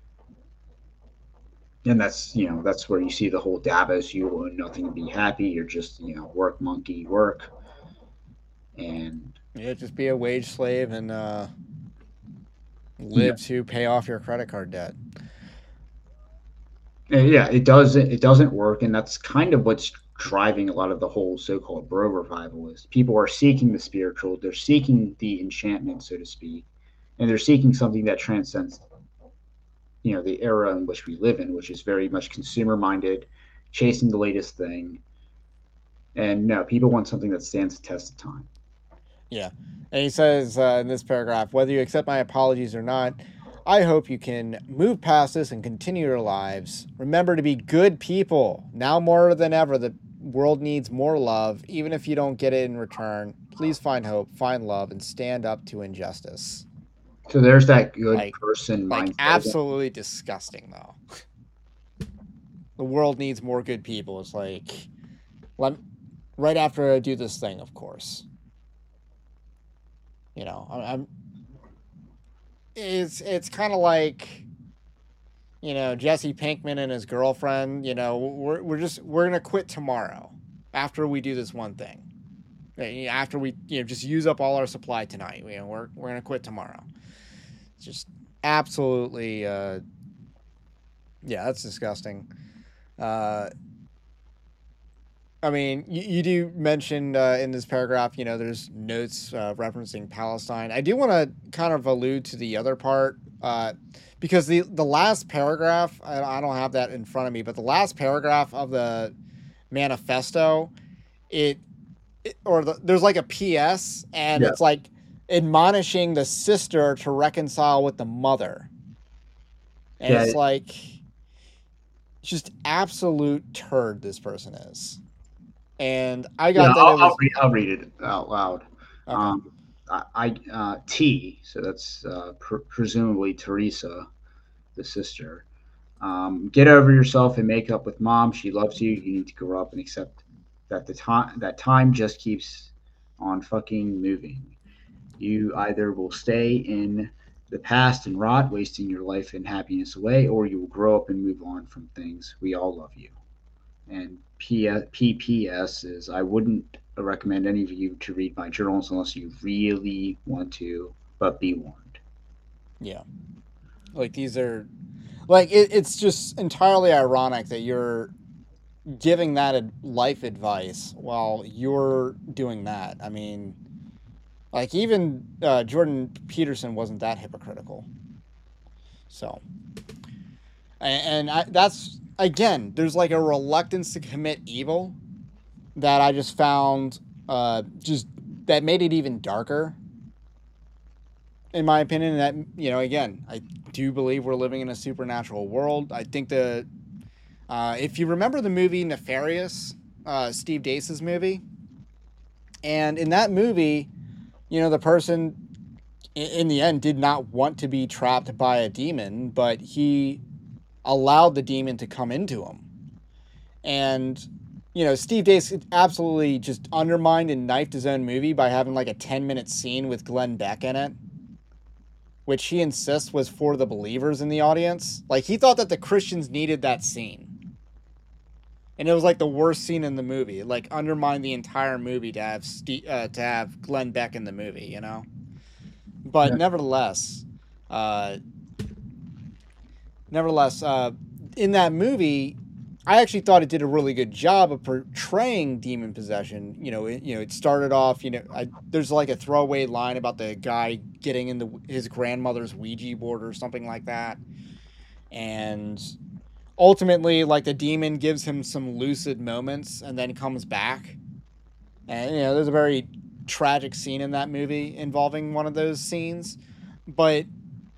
And that's, you know, that's where you see the whole Davos, you will nothing to be happy. You're just, you know, work monkey work. And Yeah, just be a wage slave and uh, live to pay off your credit card debt. And yeah, it doesn't it doesn't work, and that's kind of what's driving a lot of the whole so-called bro revival is people are seeking the spiritual, they're seeking the enchantment, so to speak, and they're seeking something that transcends, you know, the era in which we live in, which is very much consumer-minded, chasing the latest thing. And no, people want something that stands the test of time. Yeah. And he says uh, in this paragraph, whether you accept my apologies or not, I hope you can move past this and continue your lives. Remember to be good people. Now more than ever, the world needs more love. Even if you don't get it in return, please find hope, find love, and stand up to injustice. So there's that good Like- person Like, mindset. absolutely disgusting, though. The world needs more good people. It's like, let, right after I do this thing, of course. You know, I'm, I'm it's it's kind of like, you know, Jesse Pinkman and his girlfriend. You know, we're we're just we're gonna quit tomorrow after we do this one thing. After we, you know, just use up all our supply tonight. You know, we're we're gonna quit tomorrow. It's just absolutely, uh, yeah, that's disgusting. Uh, I mean, you, you do mention uh, in this paragraph, you know, there's notes uh, referencing Palestine. I do want to kind of allude to the other part Uh, because the the last paragraph, I, I don't have that in front of me, but the last paragraph of the manifesto, it, it or the, there's like a P S, and Yeah. it's like admonishing the sister to reconcile with the mother. And Yeah, it's it- like just absolute turd this person is. And I got Yeah, that I'll, it I'll, was read, I'll read it out loud. okay. Um, I, I uh, T, so that's uh, pr- presumably Teresa, the sister. Um, get over yourself and make up with mom. She loves you. You need to grow up and accept that the time that time just keeps on fucking moving. You either will stay in the past and rot, wasting your life and happiness away, or you will grow up and move on from things. We all love you. And P P S is I wouldn't recommend any of you to read my journals unless you really want to, but be warned. Yeah. Like these are like it, it's just entirely ironic that you're giving that ad- life advice while you're doing that. I mean, like even uh, Jordan Peterson wasn't that hypocritical. So, and, and I, that's again, there's like a reluctance to commit evil that I just found uh, just that made it even darker. In my opinion, that you know, again, I do believe we're living in a supernatural world. I think the uh, if you remember the movie Nefarious, uh, Steve Dace's movie, and in that movie, you know, the person in, in the end did not want to be trapped by a demon, but he allowed the demon to come into him. And, you know, Steve Dace absolutely just undermined and knifed his own movie by having like a ten minute scene with Glenn Beck in it, which he insists was for the believers in the audience. Like, he thought that the Christians needed that scene. And it was like the worst scene in the movie. It, like, undermined the entire movie to have Steve, uh, to have Glenn Beck in the movie, you know? But Yeah. nevertheless, uh, nevertheless, uh, in that movie, I actually thought it did a really good job of portraying demon possession. You know, it, you know, it started off. You know, I, there's like a throwaway line about the guy getting into his grandmother's Ouija board or something like that, and ultimately, like the demon gives him some lucid moments and then comes back. And you know, there's a very tragic scene in that movie involving one of those scenes, but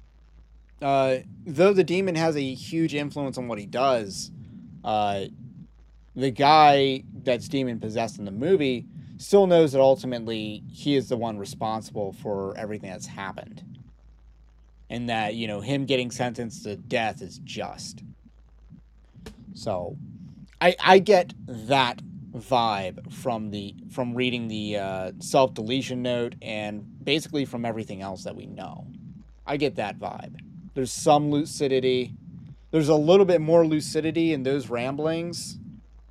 uh, though the demon has a huge influence on what he does. Uh, the guy that's demon possessed in the movie still knows that ultimately he is the one responsible for everything that's happened. And that, you know, him getting sentenced to death is just. So, I I get that vibe from the from reading the uh, self-deletion note and basically from everything else that we know. I get that vibe. There's some lucidity. There's a little bit more lucidity in those ramblings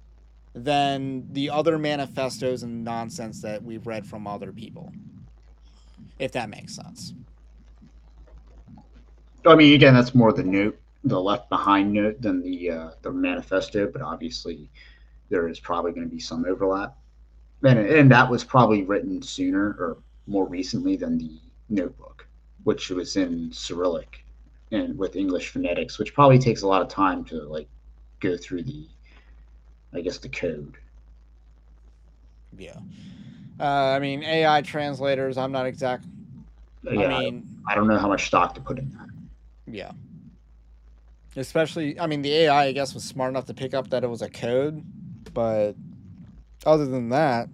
than the other manifestos and nonsense that we've read from other people, if that makes sense. I mean, again, that's more the note, the left behind note than the uh, the manifesto, but obviously there is probably going to be some overlap. And, and that was probably written sooner or more recently than the notebook, which was in Cyrillic and with English phonetics, which probably takes a lot of time to like go through the, I guess, the code. Yeah. Uh, I mean, A I translators, I'm not exact. Yeah, I mean, I don't know how much stock to put in that. yeah. Especially, I mean, the A I, I guess, was smart enough to pick up that it was a code, but other than that,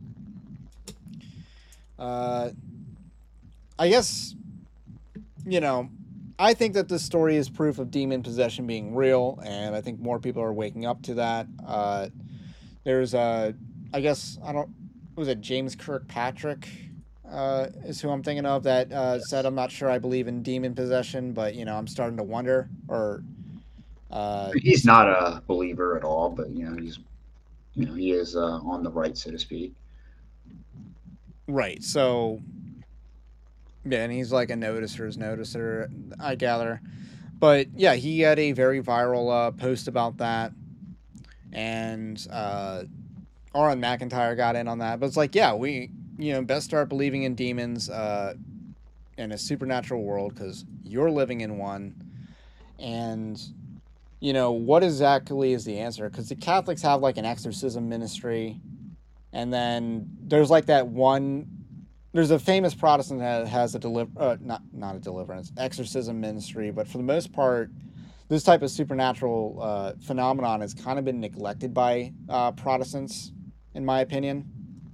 uh, I guess, you know, I think that this story is proof of demon possession being real, and I think more people are waking up to that. Uh, there's a, I guess, I don't, was it James Kirkpatrick uh, is who I'm thinking of that uh, Yes. said, I'm not sure I believe in demon possession, but, you know, I'm starting to wonder, or... Uh, He's not a believer at all, but you know he's, you know, he is uh, on the right, so to speak. right, so... Yeah, and he's like a noticer's noticer, I gather. But yeah, he had a very viral uh, post about that, and uh, Aaron McIntyre got in on that. But it's like, yeah, we, you know, best start believing in demons. Uh, in a supernatural world because you're living in one. And, you know, what exactly is the answer? Because the Catholics have like an exorcism ministry. And then there's like that one, there's a famous Protestant that has a deliver, uh, not, not a deliverance, exorcism ministry. But for the most part, this type of supernatural uh, phenomenon has kind of been neglected by uh, Protestants, in my opinion.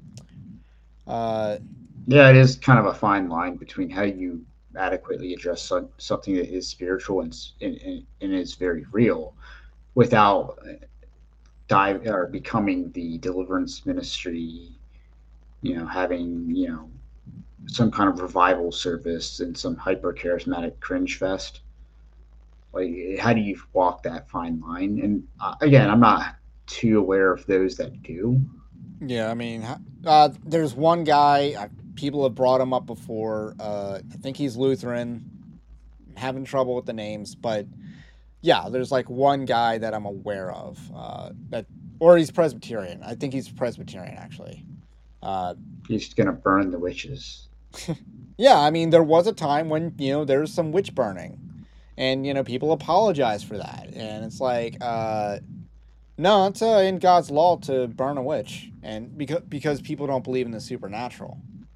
Uh, yeah, it is kind of a fine line between how you adequately address so, something that is spiritual and, and, and is very real without dive or becoming the deliverance ministry, you know, having, you know, some kind of revival service and some hyper charismatic cringe fest. Like, how do you walk that fine line? And uh, again, I'm not too aware of those that do. Yeah, I mean, uh, there's one guy, uh, people have brought him up before. Uh, I think he's Lutheran. I'm having trouble with the names, but yeah, there's like one guy that I'm aware of. Uh, that, or he's Presbyterian. I think he's Presbyterian, actually. Uh, he's going to burn the witches. Yeah, I mean, there was a time when, you know, there's some witch burning. And, you know, people apologize for that. And it's like, uh, no, it's uh, in God's law to burn a witch. And because, because people don't believe in the supernatural.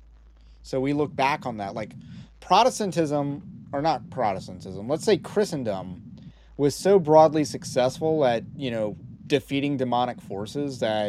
So we look back on that. Like, Protestantism, or not Protestantism, let's say Christendom was so broadly successful at, you know, defeating demonic forces that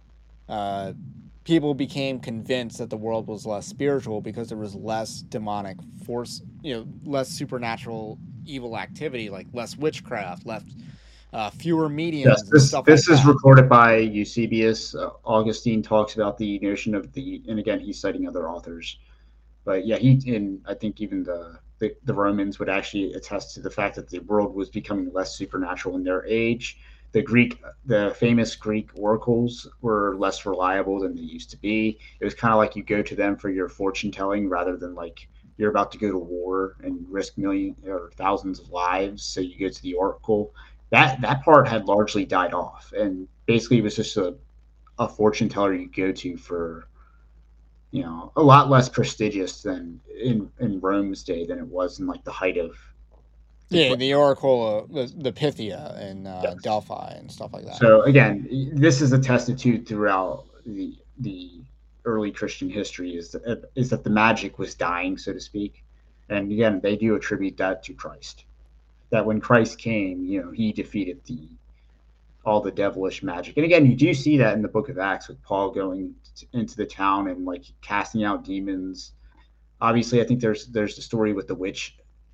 uh, people became convinced that the world was less spiritual because there was less demonic force, you know, less supernatural evil activity, like less witchcraft, less uh, fewer mediums. Yes, this, and stuff this like is that. recorded by Eusebius. Uh, Augustine talks about the notion of the, and again, he's citing other authors. But yeah, he, and I think even the, the, the Romans would actually attest to the fact that the world was becoming less supernatural in their age. The Greek, the famous Greek oracles were less reliable than they used to be. It was kind of like you go to them for your fortune telling rather than like you're about to go to war and risk millions or thousands of lives. So you go to the oracle. That that part had largely died off, and basically it was just a, a fortune teller you go to for, you know, a lot less prestigious than in, in Rome's day than it was in like the height of. The yeah, the oracle, uh, the, the Pythia and uh, yes. Delphi and stuff like that. So again, this is attested to throughout the the early Christian history is that, is that the magic was dying, so to speak. And again, they do attribute that to Christ. That when Christ came, you know, he defeated the all the devilish magic. And again, you do see that in the book of Acts with Paul going t- into the town and like casting out demons. Obviously, I think there's there's the story with the witch.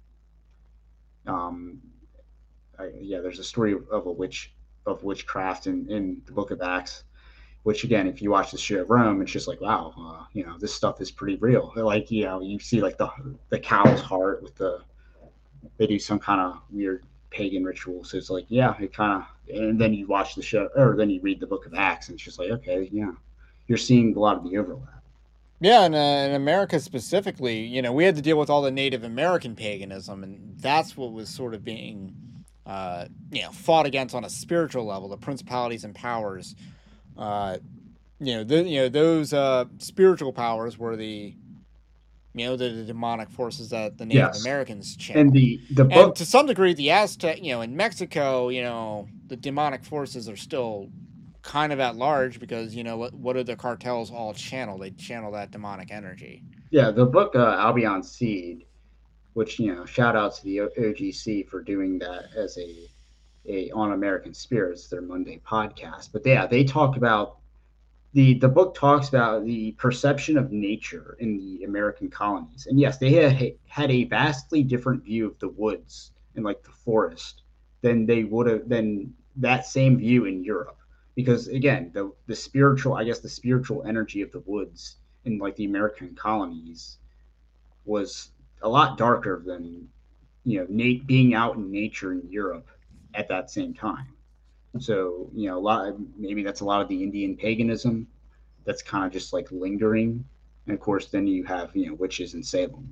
Um, I, yeah, there's a story of, of a witch of witchcraft in, in the book of Acts, which again, if you watch the show of Rome, it's just like, wow, uh, you know, this stuff is pretty real. Like, you know, you see like the the cow's heart with the, they do some kind of weird pagan ritual. So it's like, yeah, it kind of, and then you watch the show, or then you read the book of Acts, and it's just like, okay, yeah, you're seeing a lot of the overlap. Yeah, and uh, in America specifically, you know, we had to deal with all the Native American paganism, and that's what was sort of being, uh, you know, fought against on a spiritual level. The principalities and powers, uh, you know, the, you know, those uh, spiritual powers were the, you know, the, the demonic forces that the Native Yes. Americans channeled. And the the book, and to some degree, the Aztec, you know, in Mexico, you know, the demonic forces are still kind of at large because, you know, what, what do the cartels all channel? They channel that demonic energy. yeah, the book uh, Albion Seed, which, you know, shout out to the O G C for doing that as a a on American Spirits, their Monday podcast. But yeah, they talk about the the book talks about the perception of nature in the American colonies. And yes, they had had a vastly different view of the woods and like the forest than they would have than that same view in Europe. Because again, the the spiritual, I guess the spiritual energy of the woods in like the American colonies was a lot darker than, you know, Nate being out in nature in Europe at that same time. So, you know, a lot, maybe that's a lot of the Indian paganism that's kind of just like lingering. And of course, then you have, you know, witches in Salem.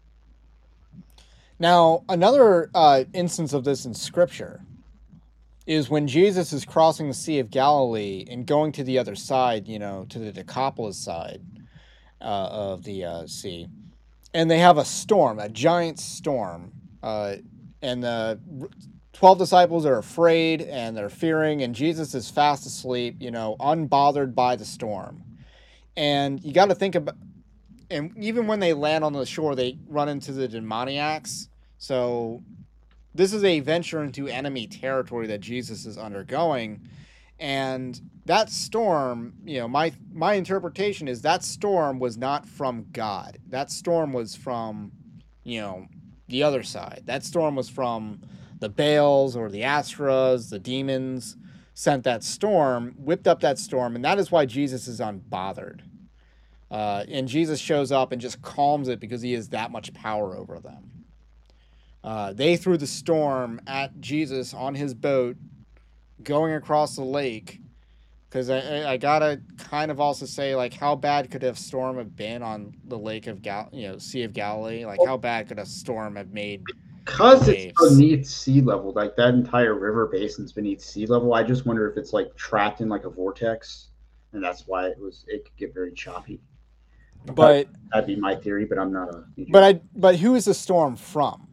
Now, another uh, instance of this in Scripture is when Jesus is crossing the Sea of Galilee and going to the other side, you know, to the Decapolis side uh, of the uh, sea. and they have a storm, a giant storm, uh, and the twelve disciples are afraid and they're fearing, and Jesus is fast asleep, you know, unbothered by the storm. And you got to think about, and even when they land on the shore, they run into the demoniacs. So this is a venture into enemy territory that Jesus is undergoing. And that storm, you know, my my interpretation is that storm was not from God. That storm was from, you know, the other side. That storm was from the Baals or the Astras, the demons sent that storm, whipped up that storm, and that is why Jesus is unbothered. Uh, and Jesus shows up and just calms it because he has that much power over them. Uh, they threw the storm at Jesus on his boat going across the lake, because I, I, I gotta kind of also say, like, how bad could a storm have been on the lake of Gal, you know, Sea of Galilee? Like, how bad could a storm have made? Because it's beneath sea level, like that entire river basin's beneath sea level. I just wonder if it's like trapped in like a vortex, and that's why it was. It could get very choppy. But that'd be my theory, but I'm not a. But I. But who is the storm from?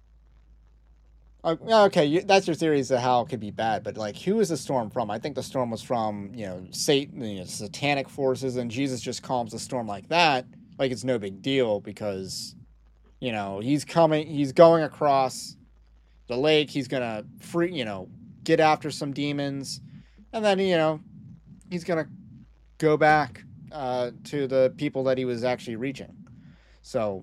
Okay, you, that's your theory as to how it could be bad, but like, who is the storm from? I think the storm was from, you know, Satan, you know, satanic forces, and Jesus just calms the storm like that, like it's no big deal because, you know, he's coming, he's going across the lake, he's gonna free, you know, get after some demons, and then, you know, he's gonna go back uh, to the people that he was actually reaching. So.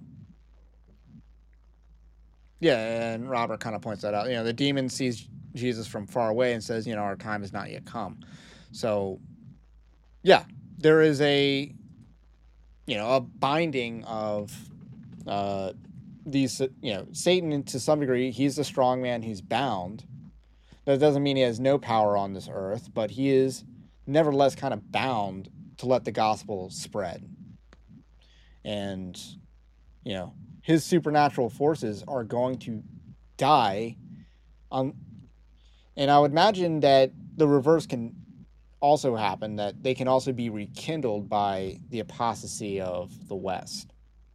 Yeah, and Robert kind of points that out. You know, the demon sees Jesus from far away and says, you know, our time has not yet come. So, yeah, there is a, you know, a binding of uh, these, you know, Satan to some degree. He's the strong man. He's bound. That doesn't mean he has no power on this earth, but he is nevertheless kind of bound to let the gospel spread. And, you know, his supernatural forces are going to die on, and I would imagine that the reverse can also happen, that they can also be rekindled by the apostasy of the West.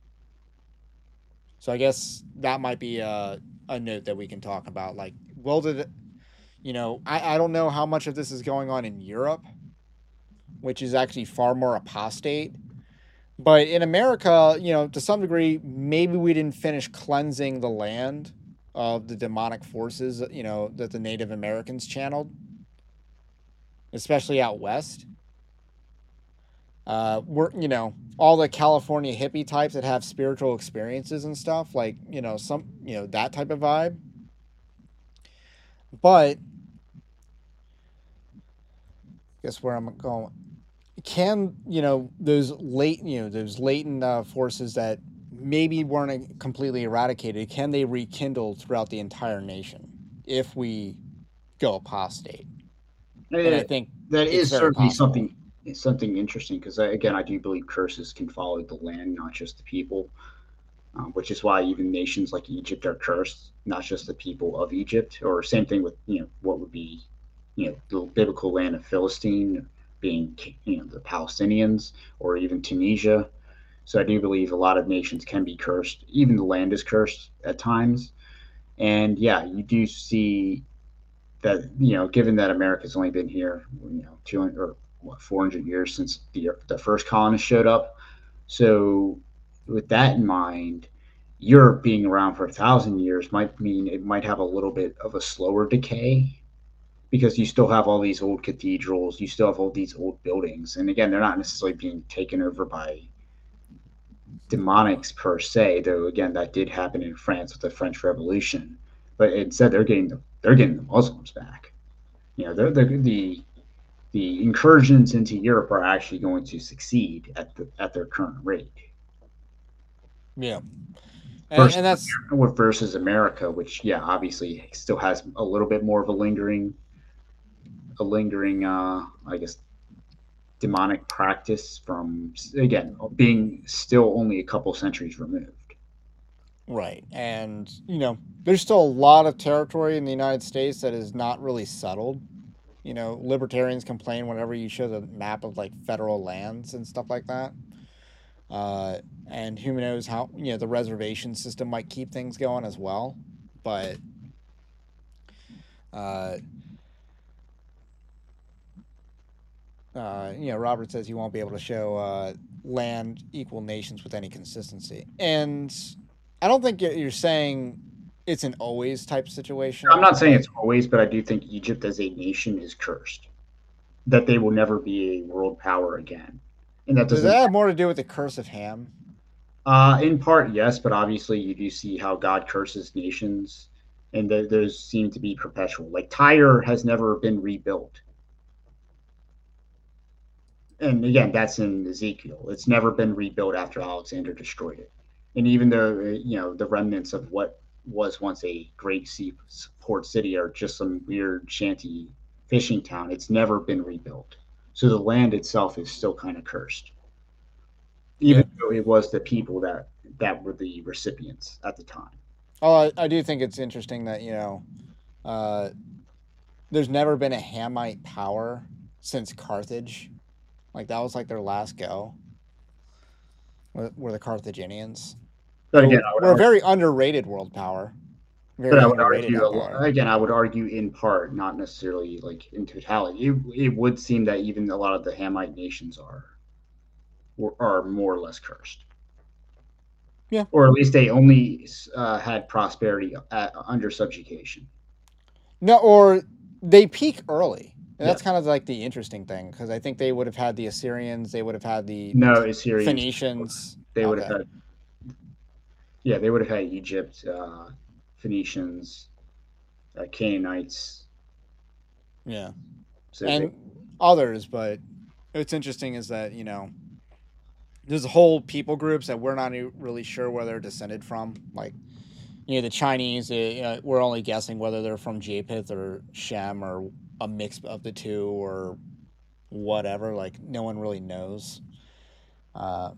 So I guess that might be a, a note that we can talk about. Like, well, did, you know, I, I don't know how much of this is going on in Europe, which is actually far more apostate. But in America, you know, to some degree, maybe we didn't finish cleansing the land of the demonic forces, you know, that the Native Americans channeled, especially out west. Uh, we're, you know, all the California hippie types that have spiritual experiences and stuff, like, you know, some, you know, that type of vibe. But, guess where I'm going. Can, you know, those late, you know, those latent uh, forces that maybe weren't completely eradicated, can they rekindle throughout the entire nation if we go apostate? And, and I think that is certainly possible. something something interesting, because again, I do believe curses can follow the land, not just the people, um, which is why even nations like Egypt are cursed, not just the people of Egypt. Or same thing with, you know, what would be, you know, the biblical land of Philistine being, you know, the Palestinians, or even Tunisia. So I do believe a lot of nations can be cursed. Even the land is cursed at times. And yeah, you do see that, you know, given that America's only been here, you know, two hundred or what, four hundred years since the the first colonists showed up. So with that in mind, Europe being around for a thousand years might mean it might have a little bit of a slower decay, because you still have all these old cathedrals, you still have all these old buildings. And again, they're not necessarily being taken over by demonics per se, though again, that did happen in France with the French Revolution. But instead, they're getting the they're getting the Muslims back. You know, they're, they're, the the incursions into Europe are actually going to succeed at the at their current rate. Yeah, and, versus, and that's versus America, which yeah, obviously still has a little bit more of a lingering. a lingering, uh, I guess, demonic practice from, again, being still only a couple centuries removed. Right. And, you know, there's still a lot of territory in the United States that is not really settled. You know, libertarians complain whenever you show the map of, like, federal lands and stuff like that. Uh, and who knows how, you know, the reservation system might keep things going as well. But uh, uh, you know, Robert says he won't be able to show uh, land equal nations with any consistency. And I don't think you're saying it's an always type situation. I'm not saying it's always, but I do think Egypt as a nation is cursed, that they will never be a world power again. And that Does doesn't. that have more to do with the curse of Ham? Uh, in part, yes, but obviously you do see how God curses nations, and th- those seem to be perpetual. Like Tyre has never been rebuilt, and again, that's in Ezekiel. It's never been rebuilt after Alexander destroyed it. And even though uh, you know the remnants of what was once a great sea port city are just some weird shanty fishing town, it's never been rebuilt. So the land itself is still kind of cursed, even Yeah. though it was the people that that were the recipients at the time. Oh, I, I do think it's interesting that, you know, uh, there's never been a Hamite power since Carthage. Like, that was like their last go. Were, were the Carthaginians. But Who again, I would were a argue, very underrated world power. Very but I would underrated argue a empire. lo- again, I would argue in part, not necessarily like in totality. It, it would seem that even a lot of the Hamite nations are were- are more or less cursed. Yeah. Or at least they only uh, had prosperity at, under subjugation. No, or they peak early. And that's Yes. kind of like the interesting thing, because I think they would have had the Assyrians, they would have had the No, Assyrians. Phoenicians. They would have Okay. had. Yeah, they would have had Egypt, uh, Phoenicians, uh, Canaanites. Yeah. So And they, others, but what's interesting is that, you know, there's whole people groups that we're not e- really sure where they're descended from. Like, you know, the Chinese, uh, you know, we're only guessing whether they're from Japheth or Shem or a mix of the two or whatever. Like, no one really knows. Uh,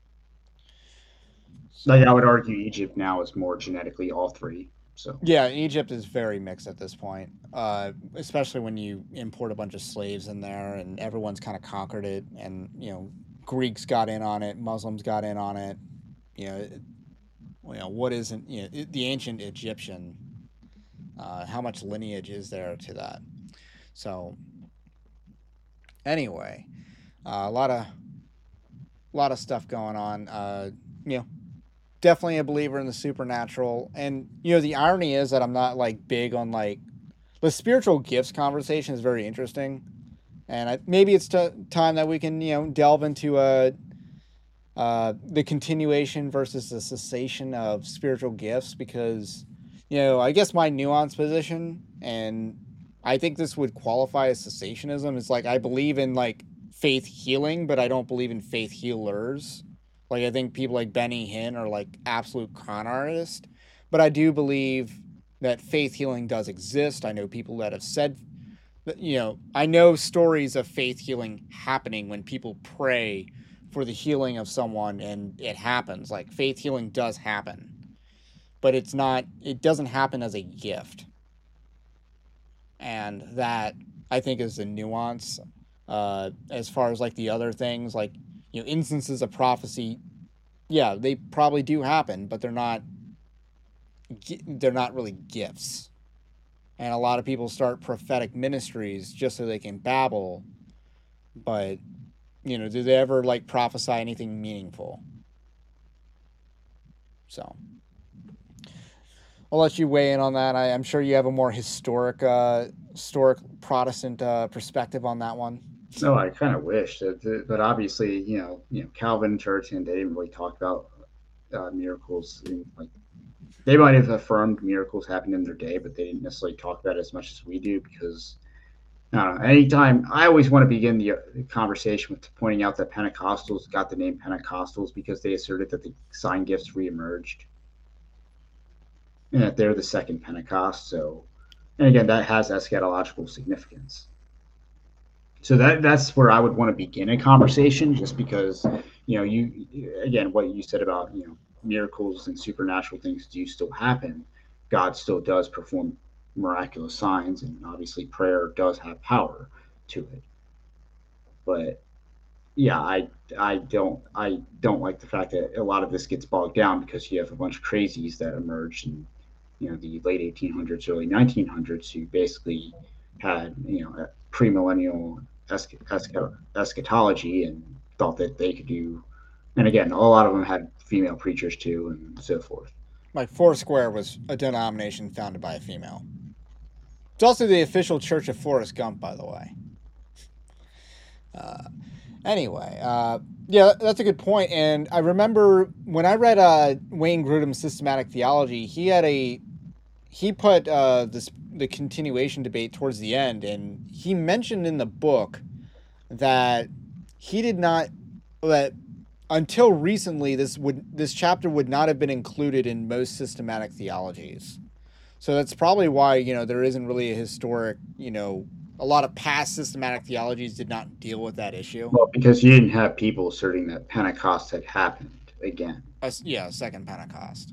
like I would argue, Egypt now is more genetically all three. So yeah, Egypt is very mixed at this point, uh, especially when you import a bunch of slaves in there and everyone's kind of conquered it. And, you know, Greeks got in on it, Muslims got in on it. You know, it, you know what isn't, you know, it, the ancient Egyptian, uh, how much lineage is there to that? So anyway, uh, a lot of a lot of stuff going on. Uh, you know, definitely a believer in the supernatural, and you know, the irony is that I'm not like big on like the spiritual gifts conversation is very interesting, and I, maybe it's t- time that we can, you know, delve into a. Uh, the continuation versus the cessation of spiritual gifts, because, you know, I guess my nuanced position, and I think this would qualify as cessationism, is like I believe in like faith healing, but I don't believe in faith healers. Like, I think people like Benny Hinn are like absolute con artists, but I do believe that faith healing does exist. I know people that have said that, you know, I know stories of faith healing happening when people pray for the healing of someone and it happens. Like, faith healing does happen, but it's not, it doesn't happen as a gift. And that, I think, is the nuance. Uh, as far as like the other things, like, you know, instances of prophecy, yeah, they probably do happen, but they're not, they're not really gifts. And a lot of people start prophetic ministries just so they can babble, but, you know, do they ever like prophesy anything meaningful? So I'll let you weigh in on that. I, I'm sure you have a more historic, uh, historic Protestant uh, perspective on that one. no, I kind of wish that, but obviously, you know, you know, Calvin Church, and they didn't really talk about uh, miracles. In, like, they might have affirmed miracles happened in their day, but they didn't necessarily talk about it as much as we do because. I don't know. Anytime I always want to begin the, the conversation with pointing out that Pentecostals got the name Pentecostals because they asserted that the sign gifts reemerged and that they're the second Pentecost. So, and again, that has eschatological significance. So that that's where I would want to begin a conversation, just because, you know, you again what you said about, you know, miracles and supernatural things do still happen. God still does perform miraculous signs, and obviously prayer does have power to it. But yeah, I I don't I don't like the fact that a lot of this gets bogged down because you have a bunch of crazies that emerged in you know the late eighteen hundreds, early nineteen hundreds, who basically had you know a premillennial esch- eschatology and thought that they could do. And again, a lot of them had female preachers too, and so forth. Like Foursquare was a denomination founded by a female. It's also the official church of Forrest Gump, by the way. Uh, anyway, uh, yeah, that's a good point. And I remember when I read uh, Wayne Grudem's Systematic Theology, he had a he put uh, this the continuation debate towards the end, and he mentioned in the book that he did not that until recently this would this chapter would not have been included in most systematic theologies. So that's probably why, you know, there isn't really a historic, you know, a lot of past systematic theologies did not deal with that issue. Well, because you didn't have people asserting that Pentecost had happened again. Uh, yeah, second Pentecost.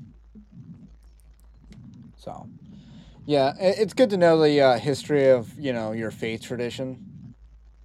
So, yeah, it's good to know the uh, history of, you know, your faith tradition.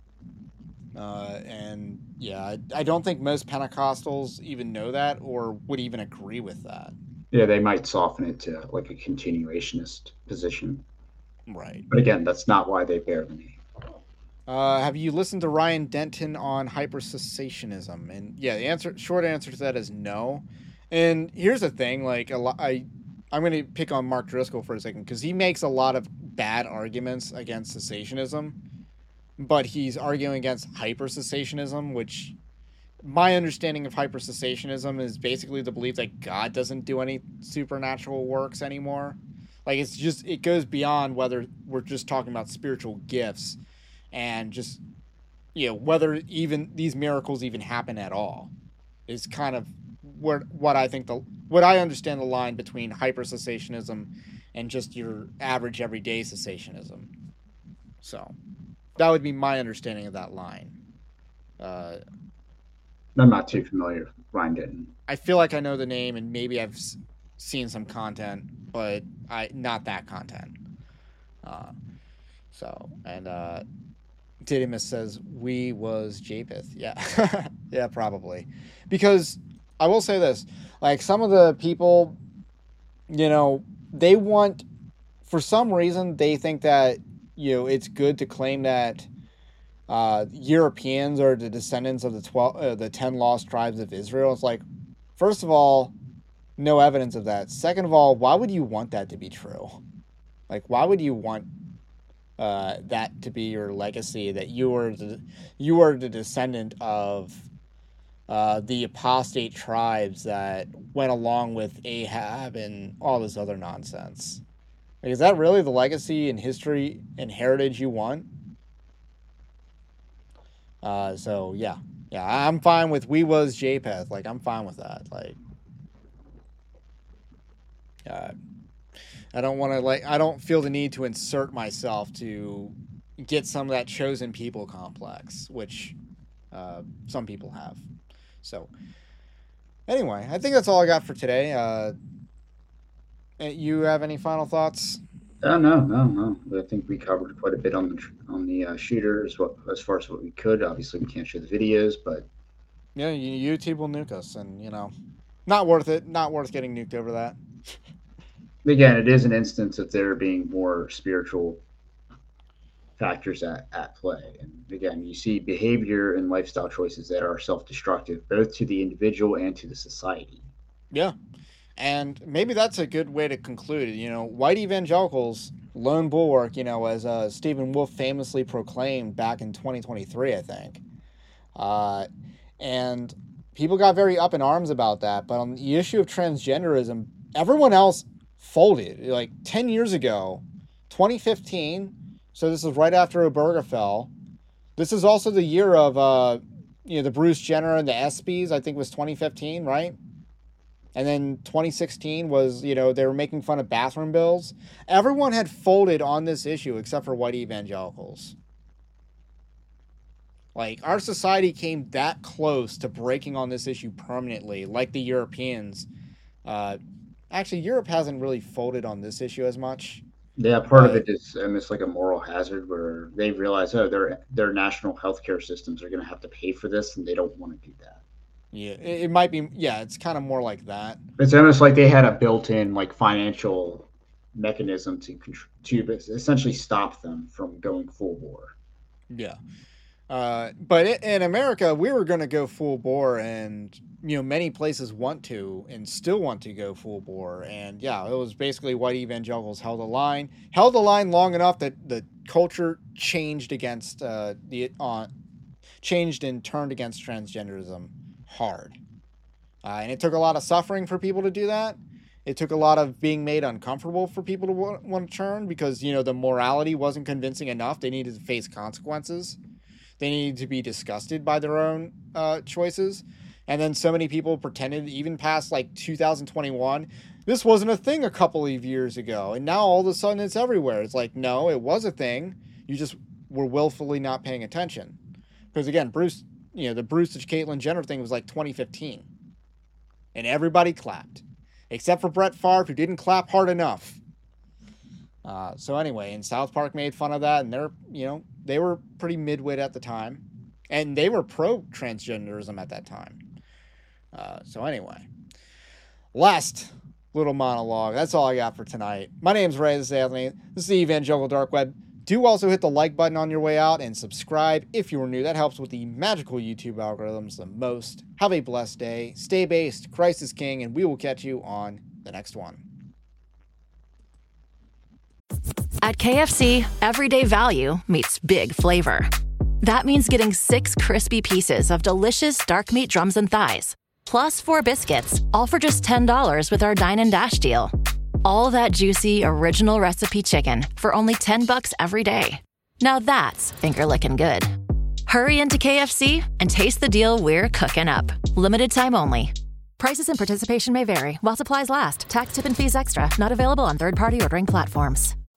Uh, and, yeah, I, I don't think most Pentecostals even know that or would even agree with that. Yeah, they might soften it to like a continuationist position. Right. But again, that's not why they bear the name. Uh, have you listened to Ryan Denton on hypercessationism? And yeah, the answer, short answer to that is no. And here's the thing, like a lot, I, I'm going to pick on Mark Driscoll for a second because he makes a lot of bad arguments against cessationism, but he's arguing against hypercessationism, which my understanding of hypercessationism is basically the belief that God doesn't do any supernatural works anymore. Like it's just, it goes beyond whether we're just talking about spiritual gifts and just, you know, whether even these miracles even happen at all is kind of what, what I think the, what I understand the line between hypercessationism and just your average everyday cessationism. So that would be my understanding of that line. Uh, I'm not too familiar with Ryan Denton. I feel like I know the name and maybe I've s- seen some content, but I not that content. Uh, so, and uh, Didymus says, we was Japheth. Yeah. Yeah, probably. Because I will say this, like some of the people, you know, they want, for some reason, they think that, you know, it's good to claim that Uh, Europeans are the descendants of the twelve, uh, the ten lost tribes of Israel. It's like, first of all, no evidence of that. Second of all, why would you want that to be true? Like, why would you want uh, that to be your legacy? That you were the you are the descendant of uh, the apostate tribes that went along with Ahab and all this other nonsense. Like, is that really the legacy and history and heritage you want? Uh, so yeah, yeah, I'm fine with we was Japheth. Like, I'm fine with that. Like, uh, I don't want to like, I don't feel the need to insert myself to get some of that chosen people complex, which, uh, some people have. So anyway, I think that's all I got for today. Uh, you have any final thoughts? Uh, no, no, no. I think we covered quite a bit on the on the uh, shooter as, what, as far as what we could. Obviously, we can't show the videos, but Yeah, YouTube will nuke us, and you know, not worth it. Not worth getting nuked over that. again, it is an instance of there being more spiritual factors at, at play. And again, you see behavior and lifestyle choices that are self-destructive, both to the individual and to the society. Yeah. And maybe that's a good way to conclude it. You know, white evangelicals, lone bulwark, you know, as uh, Stephen Wolfe famously proclaimed back in twenty twenty-three, I think. Uh, and people got very up in arms about that. But on the issue of transgenderism, everyone else folded. Like ten years ago, twenty fifteen, so this is right after Obergefell. This is also the year of, uh, you know, the Bruce Jenner and the ESPYs, I think was twenty fifteen, right? And then twenty sixteen was, you know, they were making fun of bathroom bills. Everyone had folded on this issue except for white evangelicals. Like, our society came that close to breaking on this issue permanently, like the Europeans. Uh, actually, Europe hasn't really folded on this issue as much. Yeah, part of But it is almost like a moral hazard where they realize, oh, their their national healthcare systems are going to have to pay for this, and they don't want to do that. yeah, it, it might be. Yeah, it's kind of more like that. It's almost like they had a built-in like financial mechanism to contr- to essentially stop them from going full bore. Yeah. Uh, but i- in America, we were going to go full bore, and you know, many places want to and still want to go full bore. And yeah, it was basically white evangelicals held a line, held a line long enough that the culture changed against uh, the on, changed and turned against transgenderism hard. Uh, and it took a lot of suffering for people to do that. It took a lot of being made uncomfortable for people to wa- want to turn because you know the morality wasn't convincing enough. They needed to face consequences. They needed to be disgusted by their own uh, choices. And then so many people pretended, even past like two thousand twenty-one, this wasn't a thing a couple of years ago. And now all of a sudden it's everywhere. It's like, no, it was a thing. You just were willfully not paying attention. Because again, Bruce, you know, the Bruce to Caitlyn Jenner thing was like twenty fifteen. And everybody clapped. Except for Brett Favre, who didn't clap hard enough. Uh, so anyway, and South Park made fun of that, and they're, you know, they were pretty midwit at the time, and they were pro-transgenderism at that time. Uh, so anyway, last little monologue. That's all I got for tonight. My name's Ray. This is Anthony. This is the Evangelical Dark Web. Do also hit the like button on your way out and subscribe if you are new. That helps with the magical YouTube algorithms the most. Have a blessed day. Stay based. Christ is King, and we will catch you on the next one. At K F C, everyday value meets big flavor. That means getting six crispy pieces of delicious dark meat drums and thighs, plus four biscuits, all for just ten dollars with our Dine and Dash deal. All that juicy, original recipe chicken for only ten bucks every day. Now that's finger-licking good. Hurry into K F C and taste the deal we're cooking up. Limited time only. Prices and participation may vary while supplies last. Tax, tip, and fees extra. Not available on third-party ordering platforms.